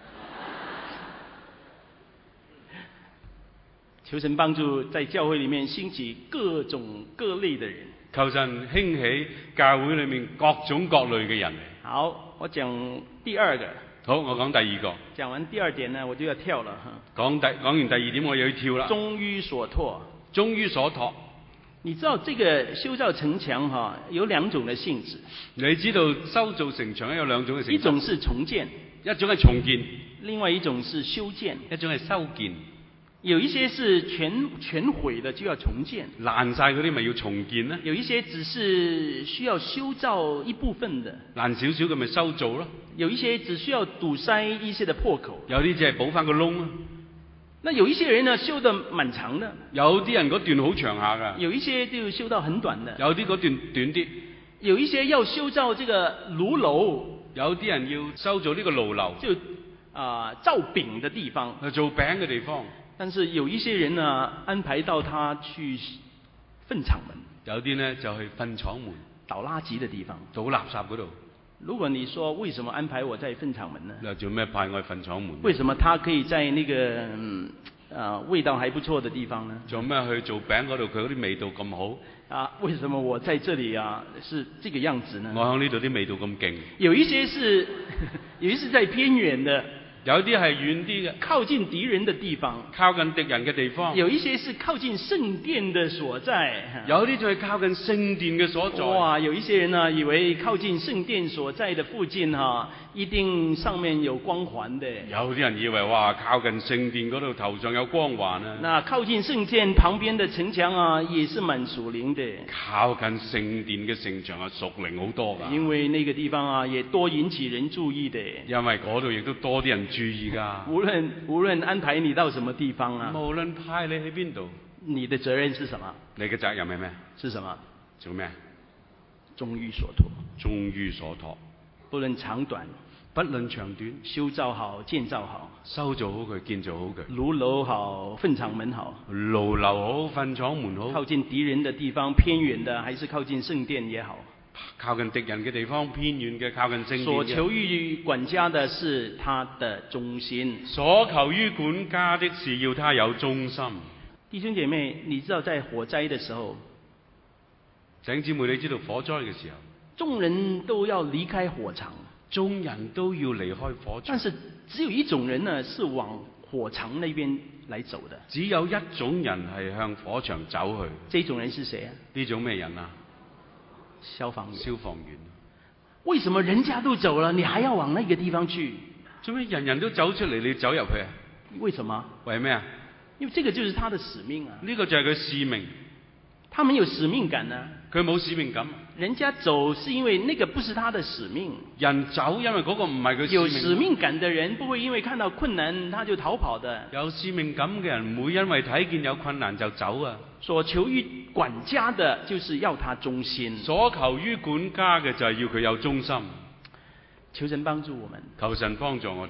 [SPEAKER 8] 求神幫助在教會裡面興起各種各類的人。
[SPEAKER 9] 求神興起教會裏面各種各類嘅人。
[SPEAKER 8] 好，我講第二個。
[SPEAKER 9] 好，我講第二個。
[SPEAKER 8] 講完第二點呢，我就要跳了。
[SPEAKER 9] 講完第二點，我又要跳啦。
[SPEAKER 8] 忠於所託。
[SPEAKER 9] 忠於所託。
[SPEAKER 8] 你知道這個修造城牆有兩種的性質。
[SPEAKER 9] 你知道修造城牆有兩種嘅性質。
[SPEAKER 8] 一種是重建，
[SPEAKER 9] 一種係重建；
[SPEAKER 8] 另外一種是修建，
[SPEAKER 9] 一種係修建。
[SPEAKER 8] 有一些是全毀的就要重建，
[SPEAKER 9] 爛晒嗰啲咪要重建呢？
[SPEAKER 8] 有一些只是需要修造一部分的，
[SPEAKER 9] 爛少少嘅咪修造咯。
[SPEAKER 8] 有一些只需要堵塞一些的破口，
[SPEAKER 9] 有啲只係補翻個窿咯。
[SPEAKER 8] 那有一些人呢修得蠻長的，
[SPEAKER 9] 有啲人嗰段好長下㗎，
[SPEAKER 8] 有一些就修到很短的，
[SPEAKER 9] 有啲嗰段短啲，
[SPEAKER 8] 有一些要修造這個爐樓，
[SPEAKER 9] 有啲人要修造呢個爐樓，
[SPEAKER 8] 就造餅的地方，
[SPEAKER 9] 做餅嘅地方。
[SPEAKER 8] 但是有一些人呢安排到他去糞場門，
[SPEAKER 9] 有啲呢就去糞廠門，
[SPEAKER 8] 倒垃圾的地方，
[SPEAKER 9] 倒垃圾嗰度。
[SPEAKER 8] 如果你說為什麼安排我在糞場門呢？
[SPEAKER 9] 那做咩派我去糞廠門？
[SPEAKER 8] 為什麼他可以在那個味道還不錯的地方呢？
[SPEAKER 9] 做咩去做餅嗰度佢嗰啲味道咁好？
[SPEAKER 8] 為什麼我在這裡是這個樣子呢？
[SPEAKER 9] 我喺呢度啲味道咁勁。
[SPEAKER 8] 有一些是在偏遠的。
[SPEAKER 9] 有啲係遠啲嘅，
[SPEAKER 8] 靠近敵人的地方，
[SPEAKER 9] 靠近敵人嘅地方。
[SPEAKER 8] 有一些是靠近聖殿的所在，
[SPEAKER 9] 有啲就係靠近聖殿嘅所在。
[SPEAKER 8] 哇！有一些人呢，以為靠近聖殿所在的附近一定上面有光環的。
[SPEAKER 9] 有啲人以為哇，靠近聖殿嗰度頭上有光環啊。
[SPEAKER 8] 那靠近聖殿旁邊的城牆也是蠻屬靈的。
[SPEAKER 9] 靠近聖殿嘅城牆屬靈好多㗎。
[SPEAKER 8] 因為那個地方也多引起人注意的。
[SPEAKER 9] 因為嗰度亦都多啲人注意㗎。
[SPEAKER 8] 無論安排你到什麼地方
[SPEAKER 9] 無論派你去邊度，
[SPEAKER 8] 你的責任是什麼？
[SPEAKER 9] 你嘅責任係咩？
[SPEAKER 8] 是什麼？
[SPEAKER 9] 做咩？
[SPEAKER 8] 忠於所託。
[SPEAKER 9] 忠於所託。
[SPEAKER 8] 不論長短，
[SPEAKER 9] 不論長短，
[SPEAKER 8] 修造好，建造好，
[SPEAKER 9] 修造好佢，建造好佢，
[SPEAKER 8] 爐樓好，糞場門好，
[SPEAKER 9] 爐樓好，糞廠門好，
[SPEAKER 8] 靠近敵人的地方，偏遠的，還是靠近聖殿也好，
[SPEAKER 9] 靠近敵人嘅地方，偏遠嘅，靠近聖殿。
[SPEAKER 8] 所求於管家的是他的忠心，
[SPEAKER 9] 所求於管家的是要他有忠心。
[SPEAKER 8] 弟兄姐妹，你知道在火災的時候，
[SPEAKER 9] 弟兄姊妹，你知道火災嘅時候，
[SPEAKER 8] 眾人都要離開火場，
[SPEAKER 9] 眾人都要離開火場，
[SPEAKER 8] 但是只有一種人呢，是往火場那邊來走的。
[SPEAKER 9] 只有一種人係向火場走去。
[SPEAKER 8] 這種人是誰啊？
[SPEAKER 9] 呢種咩人啊？
[SPEAKER 8] 消防員。
[SPEAKER 9] 消防員。
[SPEAKER 8] 為什麼人家都走了，你還要往那個地方去？
[SPEAKER 9] 做咩人人都走出嚟，你走入去啊？
[SPEAKER 8] 為什麼？
[SPEAKER 9] 為咩啊？
[SPEAKER 8] 因為這個就是他的使命啊。
[SPEAKER 9] 呢個就係佢使命。
[SPEAKER 8] 他沒有使命感啊。
[SPEAKER 9] 佢冇使命感。
[SPEAKER 8] 人家走是因為那個不是他的使命。
[SPEAKER 9] 人走因為嗰個唔係佢使命。
[SPEAKER 8] 有使命感的人不會因為看到困難他就逃跑的。
[SPEAKER 9] 有使命感嘅人唔會因為睇見有困難就走啊。
[SPEAKER 8] 所求於管家的，就是要他忠心。
[SPEAKER 9] 所求於管家嘅就係要佢有忠心。
[SPEAKER 8] 求神幫助我們。
[SPEAKER 9] 求神幫助我哋。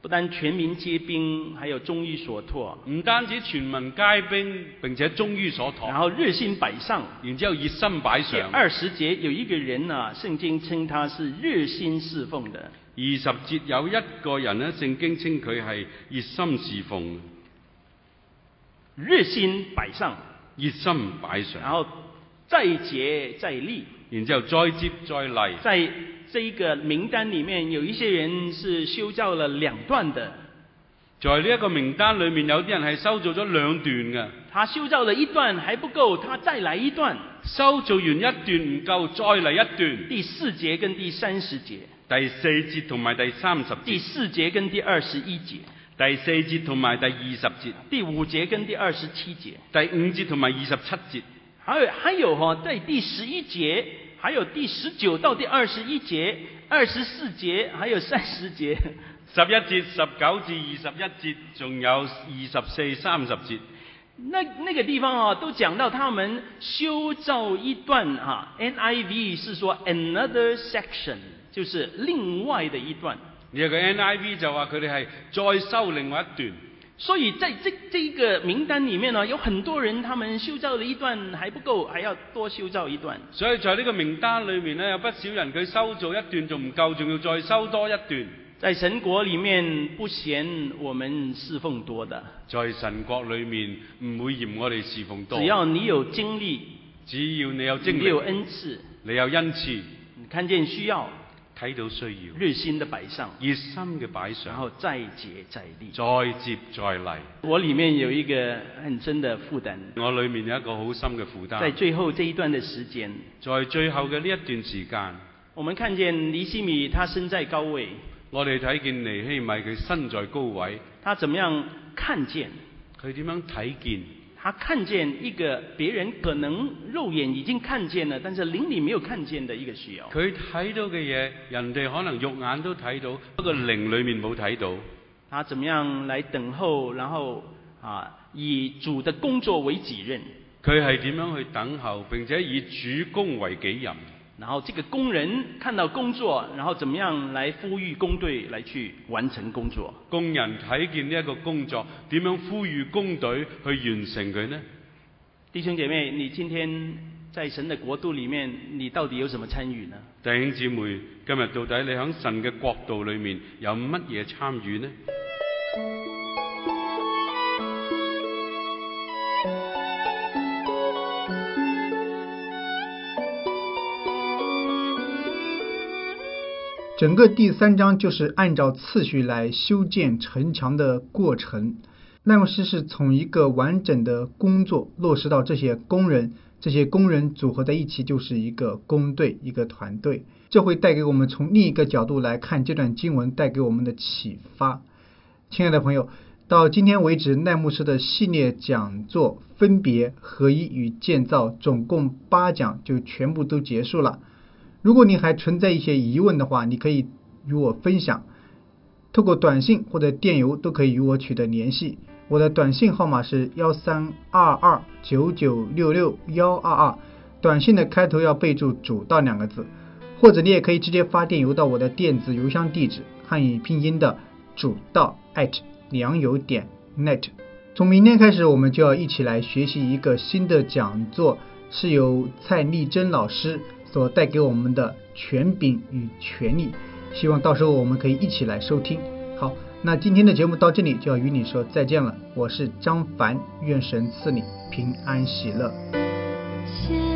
[SPEAKER 8] 不但全民皆兵，还有忠于所托。
[SPEAKER 9] 唔單止全民皆兵，並且忠於所託。
[SPEAKER 8] 然後熱心擺上，
[SPEAKER 9] 然之後熱心擺
[SPEAKER 8] 第
[SPEAKER 9] 上。
[SPEAKER 8] 20節有一個人啊，聖經稱他是熱心侍奉的。
[SPEAKER 9] 20節有一個人咧，聖經稱佢係熱心侍奉。
[SPEAKER 8] 熱心擺上，
[SPEAKER 9] 熱心擺上。
[SPEAKER 8] 然後再接再厲，
[SPEAKER 9] 然之後再接再厲。
[SPEAKER 8] 在這一個名單裡面，有一些人是修造了2段的。
[SPEAKER 9] 在呢一個名單裏面，有啲人係修造咗2段嘅。
[SPEAKER 8] 他修造了1段還不夠，他再來1段。
[SPEAKER 9] 修造完1段唔夠，再嚟1段。
[SPEAKER 8] 第4節跟第30節。
[SPEAKER 9] 第4節同埋第30節。
[SPEAKER 8] 第4節跟第21節。
[SPEAKER 9] 第4節同埋第20節。
[SPEAKER 8] 第5節跟第27節。
[SPEAKER 9] 第5節同埋27節。
[SPEAKER 8] 還有在第11節，還有第19到第21節、24節，還有30節。
[SPEAKER 9] 11節、19至21節，仲有24、30節。
[SPEAKER 8] 那個地方都講到他們修造一段NIV 是說 another section， 就是另外的一段。
[SPEAKER 9] 呢個 NIV 就話佢哋係再修另外一段。
[SPEAKER 8] 所以在這一個名單裡面呢，有很多人他們修造了一段還不夠，還要多修造一段。
[SPEAKER 9] 所以在呢個名單裡面呢，有不少人佢修造一段仲唔夠，仲要再修多一段。
[SPEAKER 8] 在神國裡面不嫌我們侍奉多的，
[SPEAKER 9] 在神國裡面唔會嫌我哋侍奉多。
[SPEAKER 8] 只要你有精力，
[SPEAKER 9] 只要你有精力，
[SPEAKER 8] 你有恩賜，
[SPEAKER 9] 你有恩賜，
[SPEAKER 8] 你看見需要，
[SPEAKER 9] 睇到需要，
[SPEAKER 8] 熱心的擺上，
[SPEAKER 9] 熱心嘅擺上，
[SPEAKER 8] 然後再接再厲，
[SPEAKER 9] 再接再厲。
[SPEAKER 8] 我裡面有一個很深的負擔，
[SPEAKER 9] 我裡面有一個好深嘅負擔。
[SPEAKER 8] 在最後這一段的時間，
[SPEAKER 9] 在最後嘅呢一段時間，
[SPEAKER 8] 我們看見尼希米他身在高位。
[SPEAKER 9] 我哋睇見尼希米佢身在高位，
[SPEAKER 8] 他怎麼樣看見？
[SPEAKER 9] 佢點樣睇見？
[SPEAKER 8] 他看見一個別人可能肉眼已經看見了，但是靈裡沒有看見的一個需要。
[SPEAKER 9] 佢睇到嘅嘢，人哋可能肉眼都睇到，不過靈裡面冇睇到。
[SPEAKER 8] 他怎麼樣來等候，然後以主的工作為己任？
[SPEAKER 9] 佢係點樣去等候，並且以主工為己任？
[SPEAKER 8] 然後這個工人看到工作，然後怎麼樣來呼籲工隊來去完成工作？
[SPEAKER 9] 工人睇見呢一個工作，點樣呼籲工隊去完成佢呢？
[SPEAKER 8] 弟兄姐妹，你今天在神的國度裡面，你到底有什麼參與呢？
[SPEAKER 9] 弟兄姊妹，今日到底你喺神嘅國度裡面有乜嘢參與呢？
[SPEAKER 3] 整个第3章就是按照次序来修建城墙的过程。赖牧师是从一个完整的工作落实到这些工人，这些工人组合在一起就是一个工队，一个团队。这会带给我们从另一个角度来看这段经文带给我们的启发。亲爱的朋友，到今天为止，赖牧师的系列讲座分别、合一与建造总共8讲就全部都结束了。如果你还存在一些疑问的话，你可以与我分享，透过短信或者电邮都可以与我取得联系。我的短信号码是132299662122，短信的开头要备注主道2个字，或者你也可以直接发电邮到我的电子邮箱地址，汉语拼音的主道@良友.net。从明天开始，我们就要一起来学习一个新的讲座，是由蔡丽珍老师所带给我们的权柄与权力，希望到时候我们可以一起来收听。好，那今天的节目到这里就要与你说再见了，我是张凡，愿神赐你平安喜乐。